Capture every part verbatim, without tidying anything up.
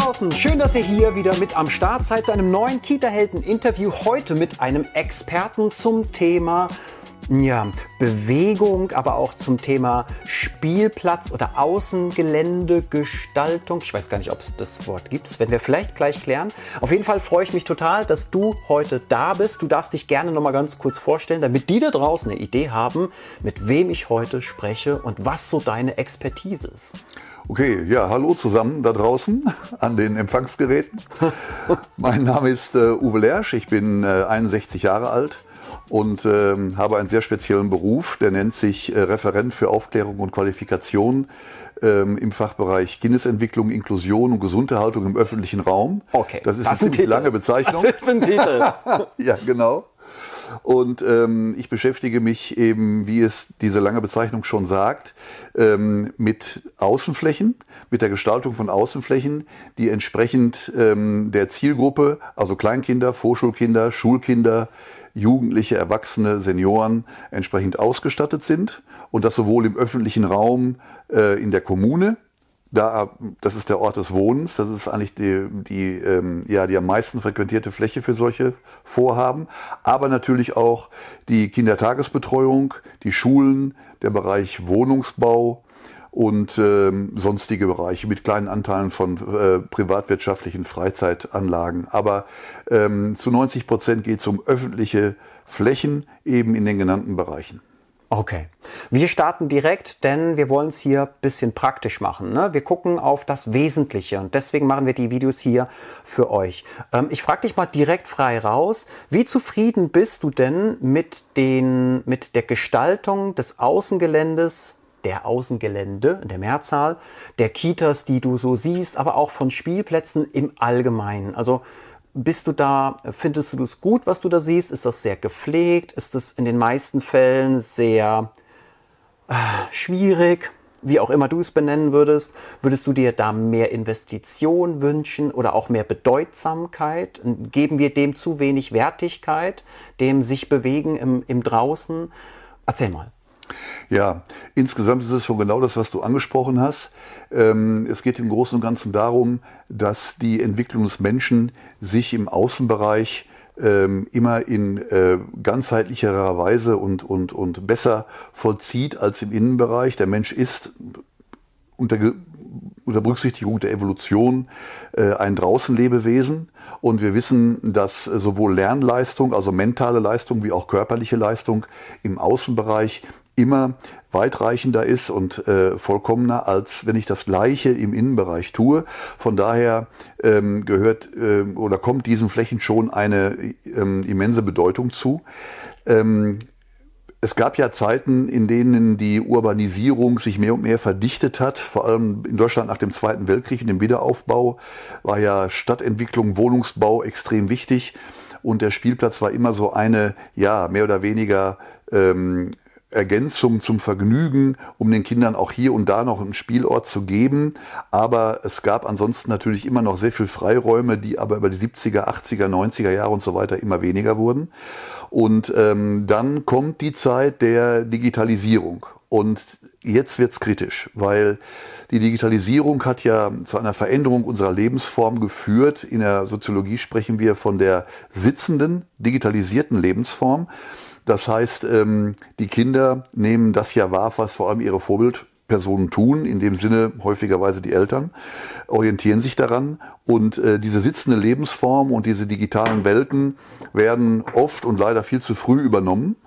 draußen, schön, dass ihr hier wieder mit am Start seid zu einem neuen Kita-Helden-Interview. Heute mit einem Experten zum Thema ja, Bewegung, aber auch zum Thema Spielplatz oder Außengeländegestaltung. Ich weiß gar nicht, ob es das Wort gibt. Das werden wir vielleicht gleich klären. Auf jeden Fall freue ich mich total, dass du heute da bist. Du darfst dich gerne noch mal ganz kurz vorstellen, damit die da draußen eine Idee haben, mit wem ich heute spreche und was so deine Expertise ist. Okay, ja, hallo zusammen da draußen an den Empfangsgeräten. Mein Name ist äh, Uwe Lersch, ich bin äh, einundsechzig Jahre alt und äh, habe einen sehr speziellen Beruf, der nennt sich äh, Referent für Aufklärung und Qualifikation äh, im Fachbereich Kindesentwicklung, Inklusion und Gesunderhaltung im öffentlichen Raum. Okay, das ist das eine ziemlich lange Bezeichnung. Das ist ein Titel. Ja, genau. Und ähm, ich beschäftige mich eben, wie es diese lange Bezeichnung schon sagt, ähm, mit Außenflächen, mit der Gestaltung von Außenflächen, die entsprechend ähm, der Zielgruppe, also Kleinkinder, Vorschulkinder, Schulkinder, Jugendliche, Erwachsene, Senioren, entsprechend ausgestattet sind. Und das sowohl im öffentlichen Raum, äh, in der Kommune, Da, das ist der Ort des Wohnens, das ist eigentlich die, die, ähm, ja, die am meisten frequentierte Fläche für solche Vorhaben, aber natürlich auch die Kindertagesbetreuung, die Schulen, der Bereich Wohnungsbau und ähm, sonstige Bereiche mit kleinen Anteilen von äh, privatwirtschaftlichen Freizeitanlagen. Aber ähm, zu neunzig Prozent geht es um öffentliche Flächen eben in den genannten Bereichen. Okay, wir starten direkt, denn wir wollen es hier ein bisschen praktisch machen. Ne? Wir gucken auf das Wesentliche und deswegen machen wir die Videos hier für euch. Ähm, ich frage dich mal direkt frei raus, wie zufrieden bist du denn mit, den, mit der Gestaltung des Außengeländes, der Außengelände in der Mehrzahl, der Kitas, die du so siehst, aber auch von Spielplätzen im Allgemeinen? Also bist du da, findest du das gut, was du da siehst? Ist das sehr gepflegt? Ist das in den meisten Fällen sehr äh, schwierig? Wie auch immer du es benennen würdest. Würdest du dir da mehr Investition wünschen oder auch mehr Bedeutsamkeit? Geben wir dem zu wenig Wertigkeit, dem sich bewegen im, im Draußen? Erzähl mal. Ja, insgesamt ist es schon genau das, was du angesprochen hast. Ähm, es geht im Großen und Ganzen darum, dass die Entwicklung des Menschen sich im Außenbereich ähm, immer in äh, ganzheitlicherer Weise und, und, und besser vollzieht als im Innenbereich. Der Mensch ist unter, unter Berücksichtigung der Evolution äh, ein Draußenlebewesen. Und wir wissen, dass sowohl Lernleistung, also mentale Leistung, wie auch körperliche Leistung im Außenbereich immer weitreichender ist und äh, vollkommener, als wenn ich das Gleiche im Innenbereich tue. Von daher ähm, gehört äh, oder kommt diesen Flächen schon eine ähm, immense Bedeutung zu. Ähm, Es gab ja Zeiten, in denen die Urbanisierung sich mehr und mehr verdichtet hat. Vor allem in Deutschland nach dem Zweiten Weltkrieg und dem Wiederaufbau war ja Stadtentwicklung, Wohnungsbau extrem wichtig. Und der Spielplatz war immer so eine, ja, mehr oder weniger ähm, Ergänzung zum Vergnügen, um den Kindern auch hier und da noch einen Spielort zu geben. Aber es gab ansonsten natürlich immer noch sehr viel Freiräume, die aber über die siebziger, achtziger, neunziger Jahre und so weiter immer weniger wurden. Und ähm, dann kommt die Zeit der Digitalisierung. Und jetzt wird's kritisch, weil die Digitalisierung hat ja zu einer Veränderung unserer Lebensform geführt. In der Soziologie sprechen wir von der sitzenden, digitalisierten Lebensform. Das heißt, ähm, die Kinder nehmen das ja wahr, was vor allem ihre Vorbildpersonen tun, in dem Sinne häufigerweise die Eltern, orientieren sich daran. Und äh, diese sitzende Lebensform und diese digitalen Welten werden oft und leider viel zu früh übernommen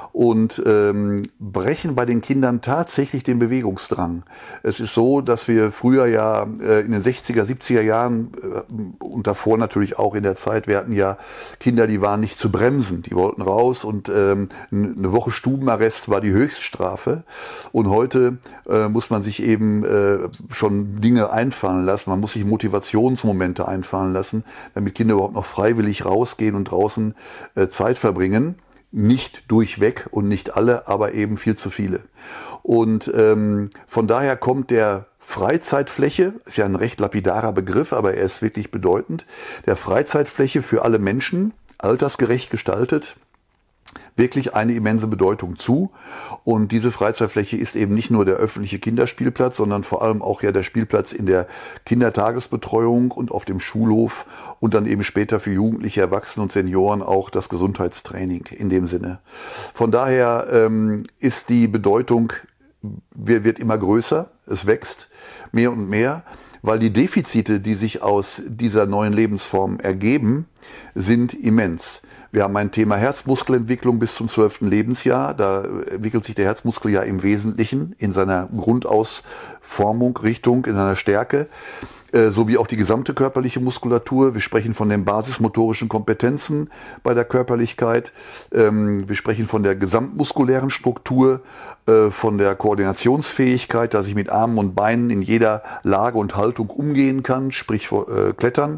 und ähm, brechen bei den Kindern tatsächlich den Bewegungsdrang. Es ist so, dass wir früher ja äh, in den sechziger, siebziger Jahren äh, und davor natürlich auch in der Zeit, wir hatten ja Kinder, die waren nicht zu bremsen, die wollten raus und ähm, eine Woche Stubenarrest war die Höchststrafe. Und heute äh, muss man sich eben äh, schon Dinge einfallen lassen, man muss sich Motivationsmomente einfallen lassen, damit Kinder überhaupt noch freiwillig rausgehen und draußen äh, Zeit verbringen. Nicht durchweg und nicht alle, aber eben viel zu viele. Und ähm, von daher kommt der Freizeitfläche, ist ja ein recht lapidarer Begriff, aber er ist wirklich bedeutend, der Freizeitfläche für alle Menschen, altersgerecht gestaltet, wirklich eine immense Bedeutung zu. Und diese Freizeitfläche ist eben nicht nur der öffentliche Kinderspielplatz, sondern vor allem auch ja der Spielplatz in der Kindertagesbetreuung und auf dem Schulhof und dann eben später für Jugendliche, Erwachsene und Senioren auch das Gesundheitstraining in dem Sinne. Von daher ähm, ist die Bedeutung wird immer größer, es wächst mehr und mehr, weil die Defizite, die sich aus dieser neuen Lebensform ergeben, sind immens. Wir haben ein Thema Herzmuskelentwicklung bis zum zwölften Lebensjahr. Da entwickelt sich der Herzmuskel ja im Wesentlichen in seiner Grundausformung, Richtung, in seiner Stärke, sowie auch die gesamte körperliche Muskulatur. Wir sprechen von den basismotorischen Kompetenzen bei der Körperlichkeit. Wir sprechen von der gesamtmuskulären Struktur, von der Koordinationsfähigkeit, dass ich mit Armen und Beinen in jeder Lage und Haltung umgehen kann, sprich klettern.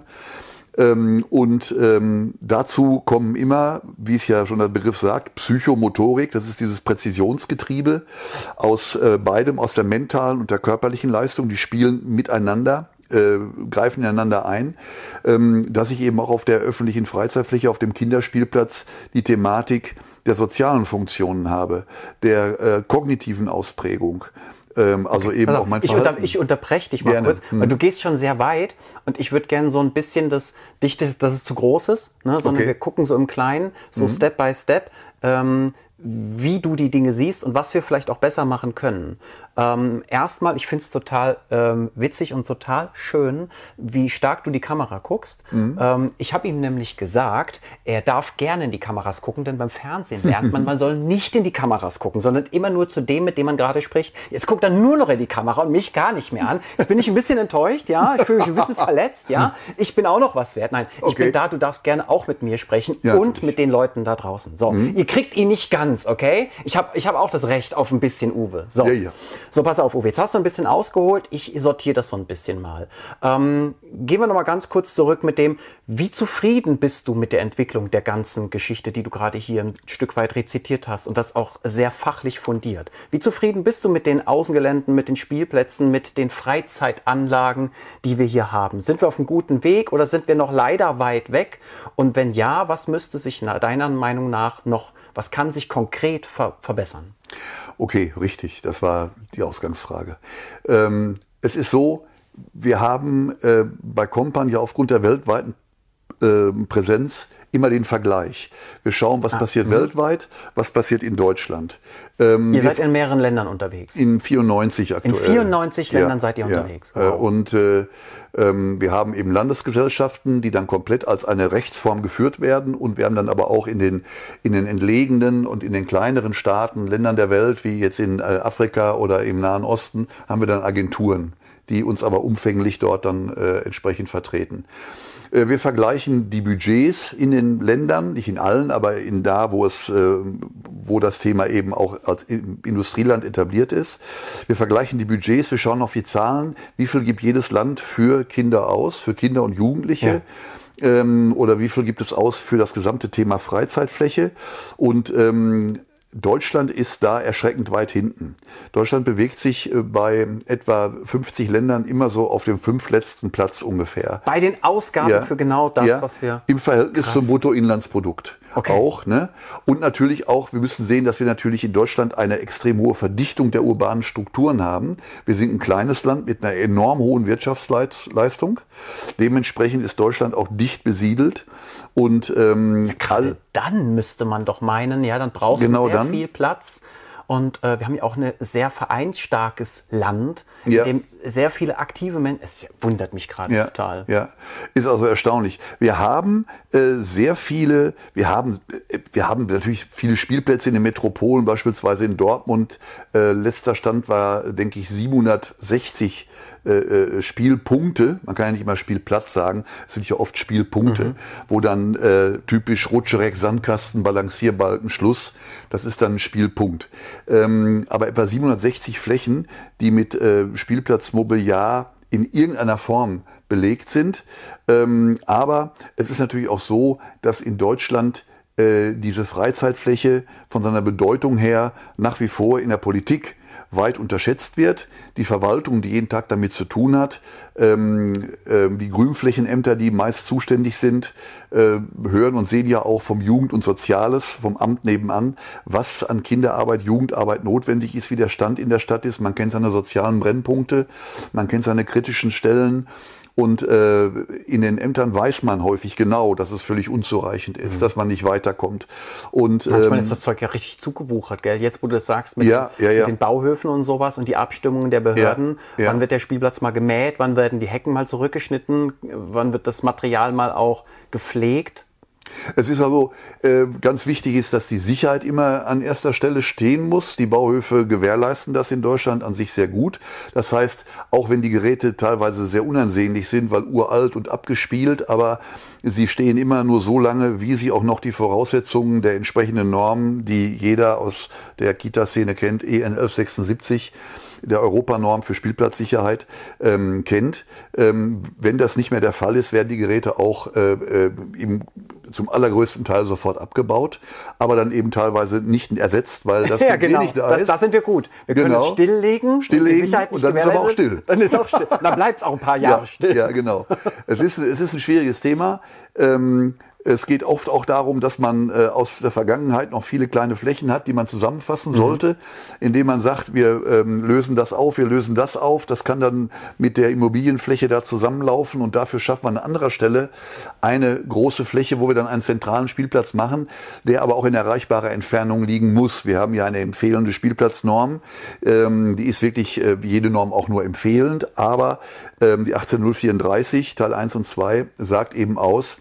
Ähm, und ähm, dazu kommen immer, wie es ja schon der Begriff sagt, Psychomotorik, das ist dieses Präzisionsgetriebe aus äh, beidem, aus der mentalen und der körperlichen Leistung, die spielen miteinander, äh, greifen ineinander ein, ähm, dass ich eben auch auf der öffentlichen Freizeitfläche, auf dem Kinderspielplatz die Thematik der sozialen Funktionen habe, der äh, kognitiven Ausprägung. Also okay. eben also auch mein ich, Verhalten. unter, ich unterbreche dich mal Gerne. kurz, weil hm. du gehst schon sehr weit und ich würde gerne so ein bisschen das, dich, dass es zu groß ist, ne, sondern Okay. wir gucken so im Kleinen, so mhm. Step by Step, ähm, wie du die Dinge siehst und was wir vielleicht auch besser machen können. Ähm, erstmal, ich finde es total ähm, witzig und total schön, wie stark du die Kamera guckst. Mhm. Ähm, ich habe ihm nämlich gesagt, er darf gerne in die Kameras gucken, denn beim Fernsehen lernt man, man soll nicht in die Kameras gucken, sondern immer nur zu dem, mit dem man gerade spricht. Jetzt guckt er nur noch in die Kamera und mich gar nicht mehr an. Jetzt bin ich ein bisschen enttäuscht, ja, ich fühle mich ein bisschen verletzt, ja. Ich bin auch noch was wert. Nein, ich okay. bin da, du darfst gerne auch mit mir sprechen ja, und natürlich. mit den Leuten da draußen. So, mhm. ihr kriegt ihn nicht ganz, okay? Ich habe ich hab auch das Recht auf ein bisschen Uwe. So. Ja, ja. So, pass auf, Uwe, jetzt hast du ein bisschen ausgeholt. Ich sortiere das so ein bisschen mal. Ähm, gehen wir noch mal ganz kurz zurück mit dem, wie zufrieden bist du mit der Entwicklung der ganzen Geschichte, die du gerade hier ein Stück weit rezitiert hast und das auch sehr fachlich fundiert. Wie zufrieden bist du mit den Außengeländen, mit den Spielplätzen, mit den Freizeitanlagen, die wir hier haben? Sind wir auf einem guten Weg oder sind wir noch leider weit weg? Und wenn ja, was müsste sich deiner Meinung nach noch, was kann sich konkret ver- verbessern? Okay, richtig. Das war die Ausgangsfrage. Ähm, es ist so, wir haben äh, bei Compan ja aufgrund der weltweiten äh, Präsenz immer den Vergleich. Wir schauen, was ah, passiert mh. weltweit, was passiert in Deutschland. Ähm, ihr seid in mehreren Ländern unterwegs? In vierundneunzig aktuell. In vierundneunzig ja, Ländern seid ihr ja. unterwegs. Wow. Und äh, ähm, wir haben eben Landesgesellschaften, die dann komplett als eine Rechtsform geführt werden. Und wir haben dann aber auch in den, in den entlegenen und in den kleineren Staaten, Ländern der Welt, wie jetzt in äh, Afrika oder im Nahen Osten, haben wir dann Agenturen, die uns aber umfänglich dort dann äh, entsprechend vertreten. Wir vergleichen die Budgets in den Ländern, nicht in allen, aber in da, wo es, wo das Thema eben auch als Industrieland etabliert ist. Wir vergleichen die Budgets, wir schauen auf die Zahlen, wie viel gibt jedes Land für Kinder aus, für Kinder und Jugendliche. Ja. Ähm, oder wie viel gibt es aus für das gesamte Thema Freizeitfläche. Und ähm, Deutschland ist da erschreckend weit hinten. Deutschland bewegt sich bei etwa fünfzig Ländern immer so auf dem fünftletzten Platz ungefähr. Bei den Ausgaben ja. für genau das, ja. was wir... Im Verhältnis Krass. zum Bruttoinlandsprodukt. Okay. Auch, ne? Und natürlich auch, wir müssen sehen, dass wir natürlich in Deutschland eine extrem hohe Verdichtung der urbanen Strukturen haben. Wir sind ein kleines Land mit einer enorm hohen Wirtschaftsleistung. Dementsprechend ist Deutschland auch dicht besiedelt. Und ähm, ja, gerade dann müsste man doch meinen, ja, dann brauchst genau du sehr dann. viel Platz. Und äh, wir haben ja auch ein sehr vereinsstarkes Land, ja. in dem sehr viele aktive Menschen, es wundert mich gerade ja. total. Ja, ist also erstaunlich. Wir haben äh, sehr viele, wir haben, äh, wir haben natürlich viele Spielplätze in den Metropolen, beispielsweise in Dortmund. Äh, letzter Stand war, denke ich, siebenhundertsechzig Äh, Spielpunkte, man kann ja nicht mal Spielplatz sagen, es sind ja oft Spielpunkte, mhm. wo dann äh, typisch Rutschereck, Sandkasten, Balancierbalken, Schluss, das ist dann ein Spielpunkt. Ähm, aber etwa siebenhundertsechzig Flächen, die mit äh, Spielplatzmobiliar in irgendeiner Form belegt sind. Ähm, aber es ist natürlich auch so, dass in Deutschland äh, diese Freizeitfläche von seiner Bedeutung her nach wie vor in der Politik weit unterschätzt wird. Die Verwaltung, die jeden Tag damit zu tun hat, ähm, äh, die Grünflächenämter, die meist zuständig sind, äh, hören und sehen ja auch vom Jugend- und Soziales, vom Amt nebenan, was an Kinderarbeit, Jugendarbeit notwendig ist, wie der Stand in der Stadt ist. Man kennt seine sozialen Brennpunkte, man kennt seine kritischen Stellen. Und äh, in den Ämtern weiß man häufig genau, dass es völlig unzureichend ist, mhm. dass man nicht weiterkommt. Und manchmal ähm, ist das Zeug ja richtig zugewuchert, gell? Jetzt, wo du das sagst, mit, ja, den, ja, ja. mit den Bauhöfen und sowas und die Abstimmungen der Behörden. Ja, ja. Wann wird der Spielplatz mal gemäht? Wann werden die Hecken mal zurückgeschnitten? Wann wird das Material mal auch gepflegt? Es ist also äh, ganz wichtig ist, dass die Sicherheit immer an erster Stelle stehen muss. Die Bauhöfe gewährleisten das in Deutschland an sich sehr gut. Das heißt, auch wenn die Geräte teilweise sehr unansehnlich sind, weil uralt und abgespielt, aber sie stehen immer nur so lange, wie sie auch noch die Voraussetzungen der entsprechenden Normen, die jeder aus der Kita-Szene kennt, E N elf sechsundsiebzig, der Europanorm für Spielplatzsicherheit, ähm, kennt. Ähm, wenn das nicht mehr der Fall ist, werden die Geräte auch äh, äh, im, zum allergrößten Teil sofort abgebaut, aber dann eben teilweise nicht ersetzt, weil das ja, genau. nicht da da ist. Da sind wir gut. Wir genau. können es stilllegen, stilllegen und die Sicherheit nicht und dann ist aber auch still. Dann ist auch still. Dann bleibt es auch ein paar Jahre ja, still. Ja, genau. Es ist, es ist ein schwieriges Thema. Ähm, Es geht oft auch darum, dass man äh, aus der Vergangenheit noch viele kleine Flächen hat, die man zusammenfassen mhm. sollte, indem man sagt, wir ähm, lösen das auf, wir lösen das auf. Das kann dann mit der Immobilienfläche da zusammenlaufen und dafür schaffen wir an anderer Stelle eine große Fläche, wo wir dann einen zentralen Spielplatz machen, der aber auch in erreichbarer Entfernung liegen muss. Wir haben ja eine empfehlende Spielplatznorm, ähm, die ist wirklich äh, wie jede Norm auch nur empfehlend, aber ähm, die achtzehn null vierunddreißig, Teil eins und zwei, sagt eben aus,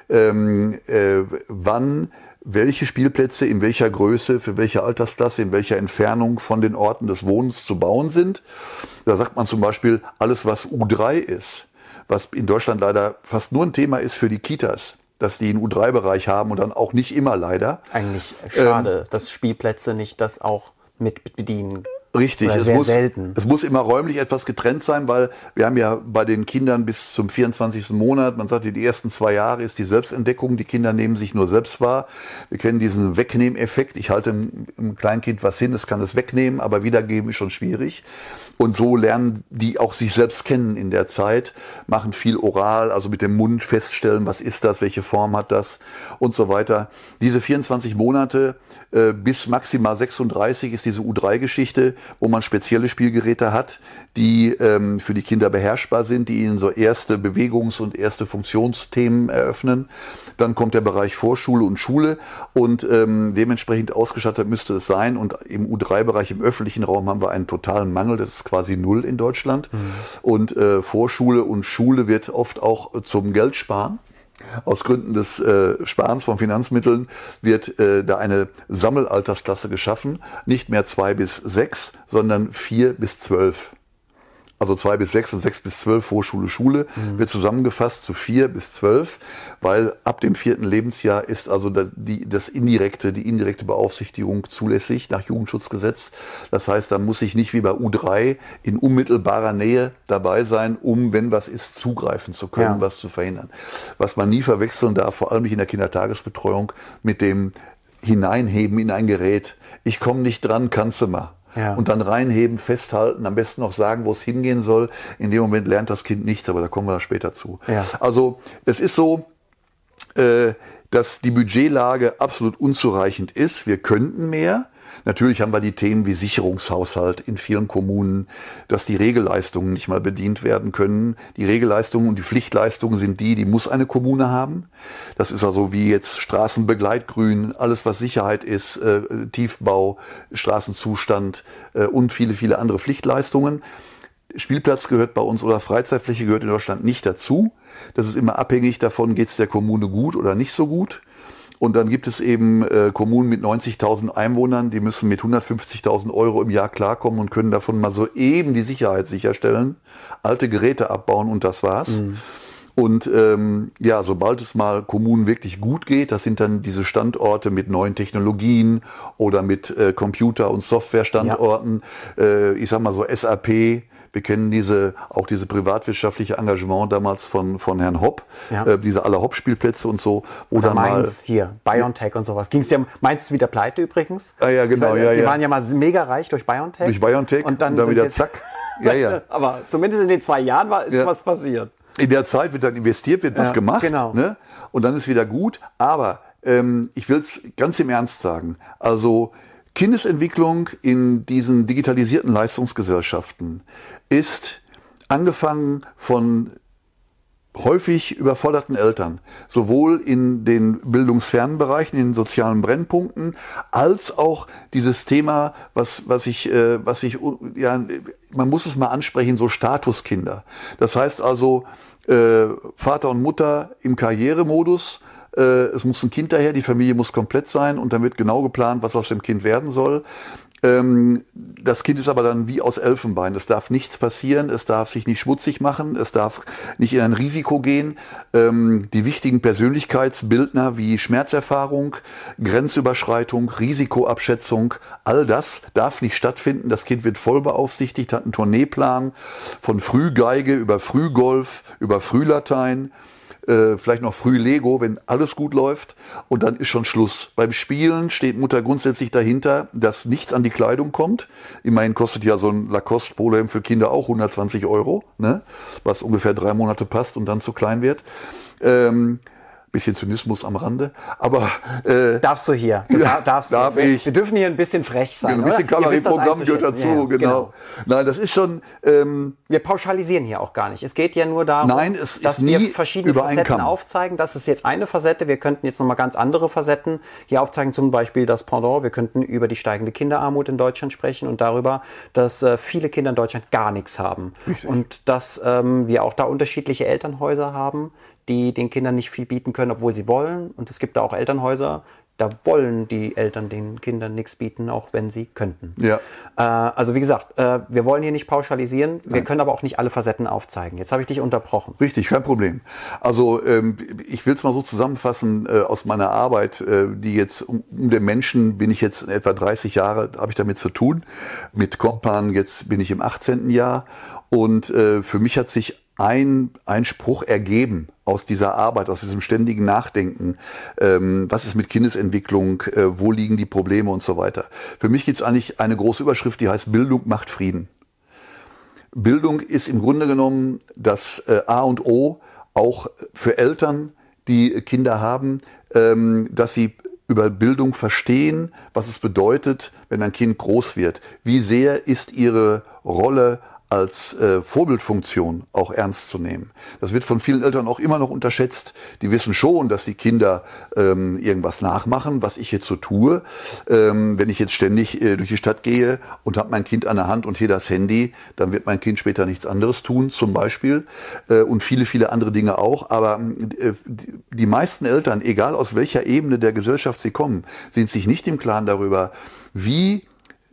Ähm, äh, wann welche Spielplätze in welcher Größe, für welche Altersklasse, in welcher Entfernung von den Orten des Wohnens zu bauen sind. Da sagt man zum Beispiel, alles was U drei ist, was in Deutschland leider fast nur ein Thema ist für die Kitas, dass die einen U drei Bereich haben und dann auch nicht immer leider. Eigentlich schade, ähm, dass Spielplätze nicht das auch mit bedienen. Richtig, Oder es sehr muss, selten. es muss immer räumlich etwas getrennt sein, weil wir haben ja bei den Kindern bis zum vierundzwanzigsten Monat, man sagt, die ersten zwei Jahre ist die Selbstentdeckung, die Kinder nehmen sich nur selbst wahr. Wir kennen diesen Wegnehmeffekt, ich halte einem Kleinkind was hin, es kann es wegnehmen, aber wiedergeben ist schon schwierig. Und so lernen die auch sich selbst kennen in der Zeit, machen viel oral, also mit dem Mund feststellen, was ist das, welche Form hat das und so weiter. Diese vierundzwanzig Monate äh, bis maximal sechsunddreißig ist diese U drei Geschichte, wo man spezielle Spielgeräte hat, die ähm, für die Kinder beherrschbar sind, die ihnen so erste Bewegungs- und erste Funktionsthemen eröffnen. Dann kommt der Bereich Vorschule und Schule und ähm, dementsprechend ausgestattet müsste es sein. Und im U drei Bereich im öffentlichen Raum haben wir einen totalen Mangel, das ist quasi null in Deutschland. Mhm. Und äh, Vorschule und Schule wird oft auch äh, zum Geldsparen. Aus Gründen des äh, Sparens von Finanzmitteln wird äh, da eine Sammelaltersklasse geschaffen. Nicht mehr zwei bis sechs, sondern vier bis zwölf. Also zwei bis sechs und sechs bis zwölf Vorschule, Schule, mhm. wird zusammengefasst zu vier bis zwölf, weil ab dem vierten Lebensjahr ist also das, die, das indirekte, die indirekte Beaufsichtigung zulässig nach Jugendschutzgesetz. Das heißt, da muss ich nicht wie bei U drei in unmittelbarer Nähe dabei sein, um, wenn was ist, zugreifen zu können, ja. was zu verhindern. Was man nie verwechseln darf, vor allem nicht in der Kindertagesbetreuung, mit dem Hineinheben in ein Gerät. Ich komme nicht dran, kannst du mal. Ja. Und dann reinheben, festhalten, am besten noch sagen, wo es hingehen soll. In dem Moment lernt das Kind nichts, aber da kommen wir später zu. Ja. Also es ist so, äh, dass die Budgetlage absolut unzureichend ist. Wir könnten mehr. Natürlich haben wir die Themen wie Sicherungshaushalt in vielen Kommunen, dass die Regelleistungen nicht mal bedient werden können. Die Regelleistungen und die Pflichtleistungen sind die, die muss eine Kommune haben. Das ist also wie jetzt Straßenbegleitgrün, alles was Sicherheit ist, äh, Tiefbau, Straßenzustand äh, und viele, viele andere Pflichtleistungen. Spielplatz gehört bei uns oder Freizeitfläche gehört in Deutschland nicht dazu. Das ist immer abhängig davon, geht es der Kommune gut oder nicht so gut. Und dann gibt es eben äh, Kommunen mit neunzigtausend Einwohnern, die müssen mit hundertfünfzigtausend Euro im Jahr klarkommen und können davon mal so eben die Sicherheit sicherstellen, alte Geräte abbauen und das war's. Mhm. Und ähm, ja, sobald es mal Kommunen wirklich gut geht, das sind dann diese Standorte mit neuen Technologien oder mit äh, Computer- und Softwarestandorten, ja. äh, ich sag mal so S A P, Wir kennen diese, auch diese privatwirtschaftliche Engagement damals von, von Herrn Hopp, ja. äh, diese aller Hopp-Spielplätze und so. Wo Oder dann Mainz mal, hier, BioNTech und sowas. Ging es ja, Mainz ist wieder pleite übrigens. Ah ja, genau. Die, ja, die ja. waren ja mal mega reich durch BioNTech. Durch BioNTech und dann, und dann wieder jetzt, zack. Ja, ja. Aber zumindest in den zwei Jahren war, ist ja. was passiert. In der Zeit wird dann investiert, wird was ja, gemacht. Genau. Ne? Und dann ist wieder gut. Aber ähm, ich will es ganz im Ernst sagen. Also Kindesentwicklung in diesen digitalisierten Leistungsgesellschaften ist angefangen von häufig überforderten Eltern, sowohl in den bildungsfernen Bereichen, in den sozialen Brennpunkten, als auch dieses Thema, was, was ich, äh, was ich, ja, man muss es mal ansprechen, so Statuskinder. Das heißt also, äh, Vater und Mutter im Karrieremodus, äh, es muss ein Kind daher, die Familie muss komplett sein und dann wird genau geplant, was aus dem Kind werden soll. Das Kind ist aber dann wie aus Elfenbein. Es darf nichts passieren, es darf sich nicht schmutzig machen, es darf nicht in ein Risiko gehen. Die wichtigen Persönlichkeitsbildner wie Schmerzerfahrung, Grenzüberschreitung, Risikoabschätzung, all das darf nicht stattfinden. Das Kind wird voll beaufsichtigt, hat einen Tourneeplan von Frühgeige über Frühgolf, über Frühlatein. Äh, vielleicht noch früh Lego, wenn alles gut läuft. Und dann ist schon Schluss. Beim Spielen steht Mutter grundsätzlich dahinter, dass nichts an die Kleidung kommt. Immerhin kostet ja so ein Lacoste-Polohemd für Kinder auch hundertzwanzig Euro, ne? Was ungefähr drei Monate passt und dann zu klein wird. Ähm, Bisschen Zynismus am Rande, aber äh, darfst du hier? Du ja, darfst darf wir, ich? Wir dürfen hier ein bisschen frech sein. Ein bisschen Kabarettprogramm gehört dazu, ja, ja, genau. genau. Nein, das ist schon. Ähm, wir pauschalisieren hier auch gar nicht. Es geht ja nur darum, nein, es dass ist wir nie verschiedene Facetten aufzeigen. Das ist jetzt eine Facette. Wir könnten jetzt noch mal ganz andere Facetten hier aufzeigen. Zum Beispiel das Pendant. Wir könnten über die steigende Kinderarmut in Deutschland sprechen und darüber, dass äh, viele Kinder in Deutschland gar nichts haben. Richtig. Und dass ähm, wir auch da unterschiedliche Elternhäuser haben, die den Kindern nicht viel bieten können, obwohl sie wollen. Und es gibt da auch Elternhäuser, da wollen die Eltern den Kindern nichts bieten, auch wenn sie könnten. Ja. Äh, also wie gesagt, äh, wir wollen hier nicht pauschalisieren, wir Nein. können aber auch nicht alle Facetten aufzeigen. Jetzt habe ich dich unterbrochen. Richtig, kein Problem. Also ähm, ich will es mal so zusammenfassen äh, aus meiner Arbeit, äh, die jetzt um, um den Menschen bin ich jetzt etwa dreißig Jahre, habe ich damit zu tun. Mit Kompan, jetzt bin ich im achtzehnten Jahr. Und äh, für mich hat sich ein, ein Spruch ergeben aus dieser Arbeit, aus diesem ständigen Nachdenken, ähm, was ist mit Kindesentwicklung, äh, wo liegen die Probleme und so weiter. Für mich gibt es eigentlich eine große Überschrift, die heißt Bildung macht Frieden. Bildung ist im Grunde genommen das äh, A und O, auch für Eltern, die Kinder haben, ähm, dass sie über Bildung verstehen, was es bedeutet, wenn ein Kind groß wird. Wie sehr ist ihre Rolle als äh, Vorbildfunktion auch ernst zu nehmen. Das wird von vielen Eltern auch immer noch unterschätzt. Die wissen schon, dass die Kinder ähm, irgendwas nachmachen, was ich jetzt so tue. Ähm, wenn ich jetzt ständig äh, durch die Stadt gehe und habe mein Kind an der Hand und hier das Handy, dann wird mein Kind später nichts anderes tun, zum Beispiel. Äh, und viele, viele andere Dinge auch. Aber äh, die, die meisten Eltern, egal aus welcher Ebene der Gesellschaft sie kommen, sind sich nicht im Klaren darüber, wie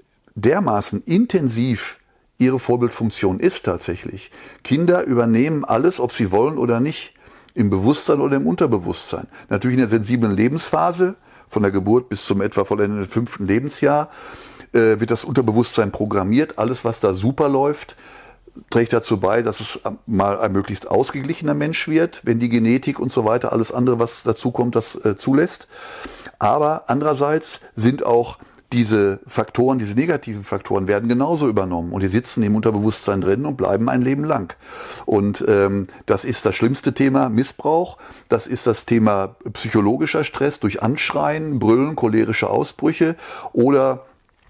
dermaßen intensiv ihre Vorbildfunktion ist tatsächlich. Kinder übernehmen alles, ob sie wollen oder nicht, im Bewusstsein oder im Unterbewusstsein. Natürlich in der sensiblen Lebensphase, von der Geburt bis zum etwa vollendeten fünften Lebensjahr, äh, wird das Unterbewusstsein programmiert. Alles, was da super läuft, trägt dazu bei, dass es mal ein möglichst ausgeglichener Mensch wird, wenn die Genetik und so weiter, alles andere, was dazu kommt, das äh, zulässt. Aber andererseits sind auch diese Faktoren, diese negativen Faktoren werden genauso übernommen und die sitzen im Unterbewusstsein drin und bleiben ein Leben lang. Und ähm, das ist das schlimmste Thema, Missbrauch. Das ist das Thema psychologischer Stress durch Anschreien, Brüllen, cholerische Ausbrüche oder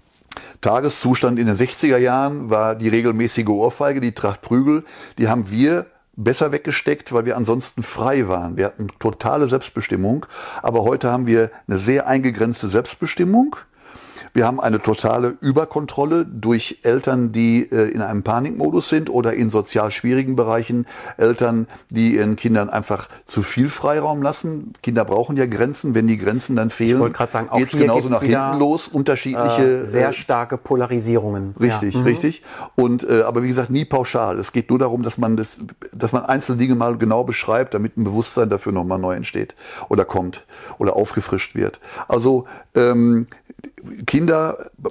Tageszustand in den sechziger Jahren war die regelmäßige Ohrfeige, die Tracht Prügel. Die haben wir besser weggesteckt, weil wir ansonsten frei waren. Wir hatten totale Selbstbestimmung, aber heute haben wir eine sehr eingegrenzte Selbstbestimmung. Wir haben eine totale Überkontrolle durch Eltern, die äh, in einem Panikmodus sind oder in sozial schwierigen Bereichen Eltern, die ihren Kindern einfach zu viel Freiraum lassen. Kinder brauchen ja Grenzen. Wenn die Grenzen dann fehlen, ich wollte gerade sagen, auch geht's hier genauso gibt's nach wieder, hinten los. Unterschiedliche, äh, sehr äh, starke Polarisierungen. Richtig, ja. richtig. Und äh, aber wie gesagt, nie pauschal. Es geht nur darum, dass man das, dass man einzelne Dinge mal genau beschreibt, damit ein Bewusstsein dafür nochmal neu entsteht oder kommt oder aufgefrischt wird. Also ähm, Kinder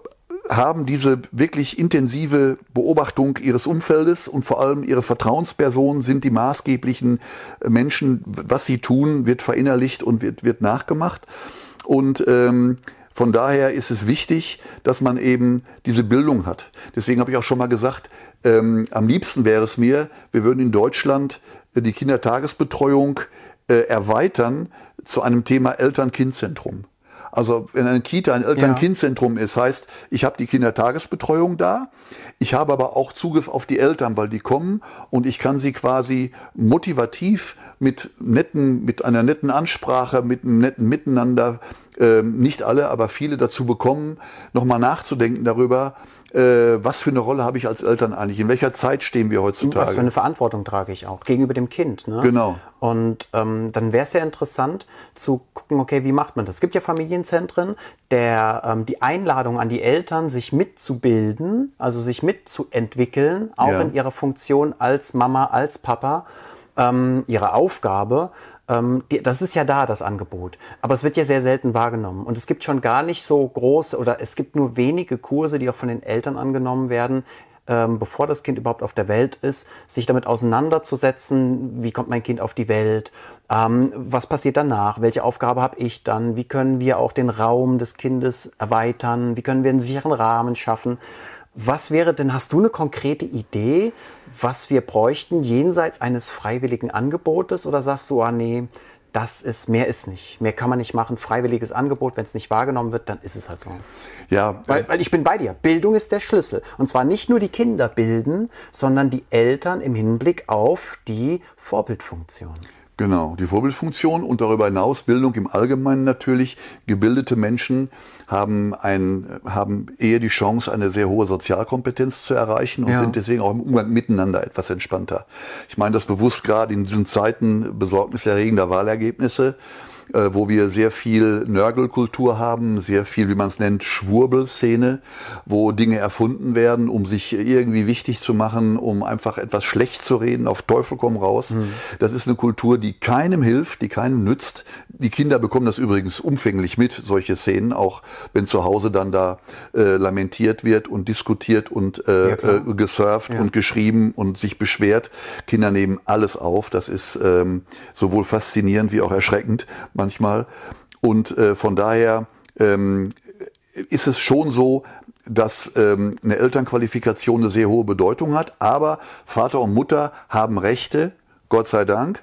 haben diese wirklich intensive Beobachtung ihres Umfeldes und vor allem ihre Vertrauenspersonen sind die maßgeblichen Menschen. Was sie tun, wird verinnerlicht und wird, wird nachgemacht. Und ähm, von daher ist es wichtig, dass man eben diese Bildung hat. Deswegen habe ich auch schon mal gesagt, ähm, am liebsten wäre es mir, wir würden in Deutschland äh, die Kindertagesbetreuung äh, erweitern zu einem Thema Eltern-Kind-Zentrum. Also wenn eine Kita ein Eltern-Kind-Zentrum ist, heißt, ich habe die Kindertagesbetreuung da, ich habe aber auch Zugriff auf die Eltern, weil die kommen und ich kann sie quasi motivativ mit netten, mit einer netten Ansprache, mit einem netten Miteinander, äh, nicht alle, aber viele dazu bekommen, nochmal nachzudenken darüber, äh, was für eine Rolle habe ich als Eltern eigentlich, in welcher Zeit stehen wir heutzutage. Was für eine Verantwortung trage ich auch gegenüber dem Kind. Ne? Genau. Und ähm, dann wäre es ja interessant zu gucken, okay, wie macht man das? Es gibt ja Familienzentren, der ähm, die Einladung an die Eltern, sich mitzubilden, also sich mitzuentwickeln, auch Ja. in ihrer Funktion als Mama, als Papa, ähm, ihre Aufgabe, ähm, die, das ist ja da, das Angebot. Aber es wird ja sehr selten wahrgenommen. Und es gibt schon gar nicht so große, oder es gibt nur wenige Kurse, die auch von den Eltern angenommen werden, ähm, bevor das Kind überhaupt auf der Welt ist, sich damit auseinanderzusetzen, wie kommt mein Kind auf die Welt, ähm, was passiert danach, welche Aufgabe habe ich dann, wie können wir auch den Raum des Kindes erweitern, wie können wir einen sicheren Rahmen schaffen. Was wäre denn, hast du eine konkrete Idee, was wir bräuchten jenseits eines freiwilligen Angebotes, oder sagst du, ah nee, das ist, mehr ist nicht, mehr kann man nicht machen, freiwilliges Angebot, wenn es nicht wahrgenommen wird, dann ist es halt so. Ja, Weil, weil ich bin bei dir, Bildung ist der Schlüssel. Und zwar nicht nur die Kinder bilden, sondern die Eltern im Hinblick auf die Vorbildfunktion. Genau, die Vorbildfunktion und darüber hinaus Bildung im Allgemeinen natürlich. Gebildete Menschen haben, ein, haben eher die Chance, eine sehr hohe Sozialkompetenz zu erreichen und Ja. sind deswegen auch im Umgang miteinander etwas entspannter. Ich meine das bewusst gerade in diesen Zeiten besorgniserregender Wahlergebnisse, äh, wo wir sehr viel Nörgelkultur haben, sehr viel, wie man es nennt, Schwurbelszene, wo Dinge erfunden werden, um sich irgendwie wichtig zu machen, um einfach etwas schlecht zu reden, auf Teufel komm raus. Mhm. Das ist eine Kultur, die keinem hilft, die keinem nützt. Die Kinder bekommen das übrigens umfänglich mit, solche Szenen, auch wenn zu Hause dann da äh, lamentiert wird und diskutiert und äh, ja, äh, gesurft ja. und geschrieben und sich beschwert. Kinder nehmen alles auf. Das ist ähm, sowohl faszinierend wie auch erschreckend manchmal. Und äh, von daher ähm, ist es schon so, dass ähm, eine Elternqualifikation eine sehr hohe Bedeutung hat. Aber Vater und Mutter haben Rechte, Gott sei Dank.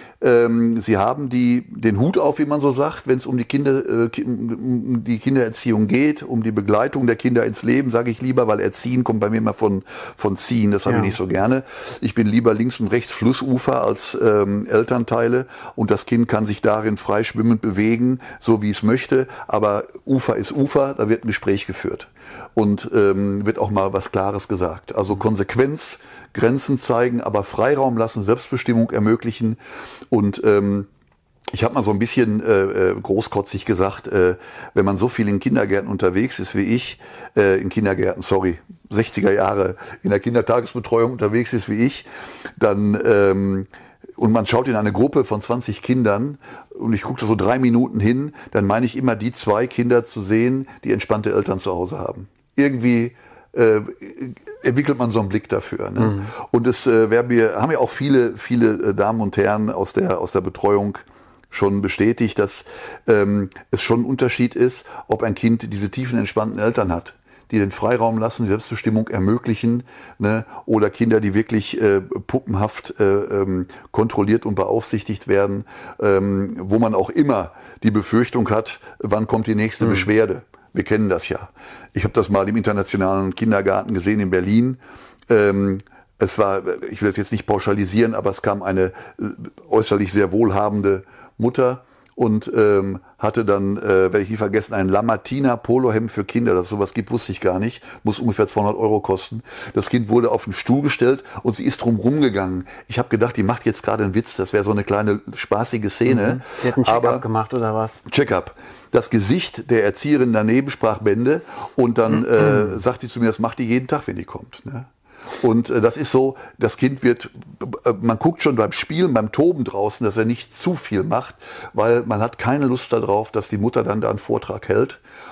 Ähm, sie haben die, den Hut auf, wie man so sagt, wenn es um die Kinder, äh, um die Kindererziehung geht, um die Begleitung der Kinder ins Leben, sage ich lieber, weil Erziehen kommt bei mir immer von, von Ziehen, das habe ja. ich nicht so gerne. Ich bin lieber links und rechts Flussufer als ähm, Elternteile und das Kind kann sich darin frei schwimmend bewegen, so wie es möchte, aber Ufer ist Ufer, da wird ein Gespräch geführt und ähm, wird auch mal was Klares gesagt. Also Konsequenz, Grenzen zeigen, aber Freiraum lassen, Selbstbestimmung ermöglichen. Und ähm, ich habe mal so ein bisschen äh, großkotzig gesagt, äh, wenn man so viel in Kindergärten unterwegs ist wie ich, äh, in Kindergärten, sorry, sechziger Jahre in der Kindertagesbetreuung unterwegs ist wie ich, dann ähm, und man schaut in eine Gruppe von zwanzig Kindern und ich gucke da so drei Minuten hin, dann meine ich immer die zwei Kinder zu sehen, die entspannte Eltern zu Hause haben. Irgendwie äh, entwickelt man so einen Blick dafür. Ne? Mhm. Und es äh, wär, wir haben ja auch viele, viele äh, Damen und Herren aus der, aus der Betreuung schon bestätigt, dass ähm, es schon ein Unterschied ist, ob ein Kind diese tiefen, entspannten Eltern hat, die den Freiraum lassen, die Selbstbestimmung ermöglichen, ne? Oder Kinder, die wirklich äh, puppenhaft äh, ähm, kontrolliert und beaufsichtigt werden, ähm, wo man auch immer die Befürchtung hat, wann kommt die nächste mhm. Beschwerde. Wir kennen das ja. Ich habe das mal im internationalen Kindergarten gesehen in Berlin. Ähm, es war, ich will das jetzt nicht pauschalisieren, aber es kam eine äußerlich sehr wohlhabende Mutter und ähm, hatte dann, äh, werde ich nie vergessen, ein Lamartina Polohemd für Kinder, dass es sowas gibt, wusste ich gar nicht, muss ungefähr zweihundert Euro kosten. Das Kind wurde auf den Stuhl gestellt und sie ist drum rumgegangen. Ich habe gedacht, die macht jetzt gerade einen Witz, das wäre so eine kleine spaßige Szene. Mhm. Sie hat einen Check-up gemacht oder was? Check-up. Das Gesicht der Erzieherin daneben sprach Bände und dann äh, sagt die zu mir, das macht die jeden Tag, wenn die kommt. Ne? Und äh, das ist so, das Kind wird, äh, man guckt schon beim Spielen, beim Toben draußen, dass er nicht zu viel macht, weil man hat keine Lust darauf, dass die Mutter dann da einen Vortrag hält.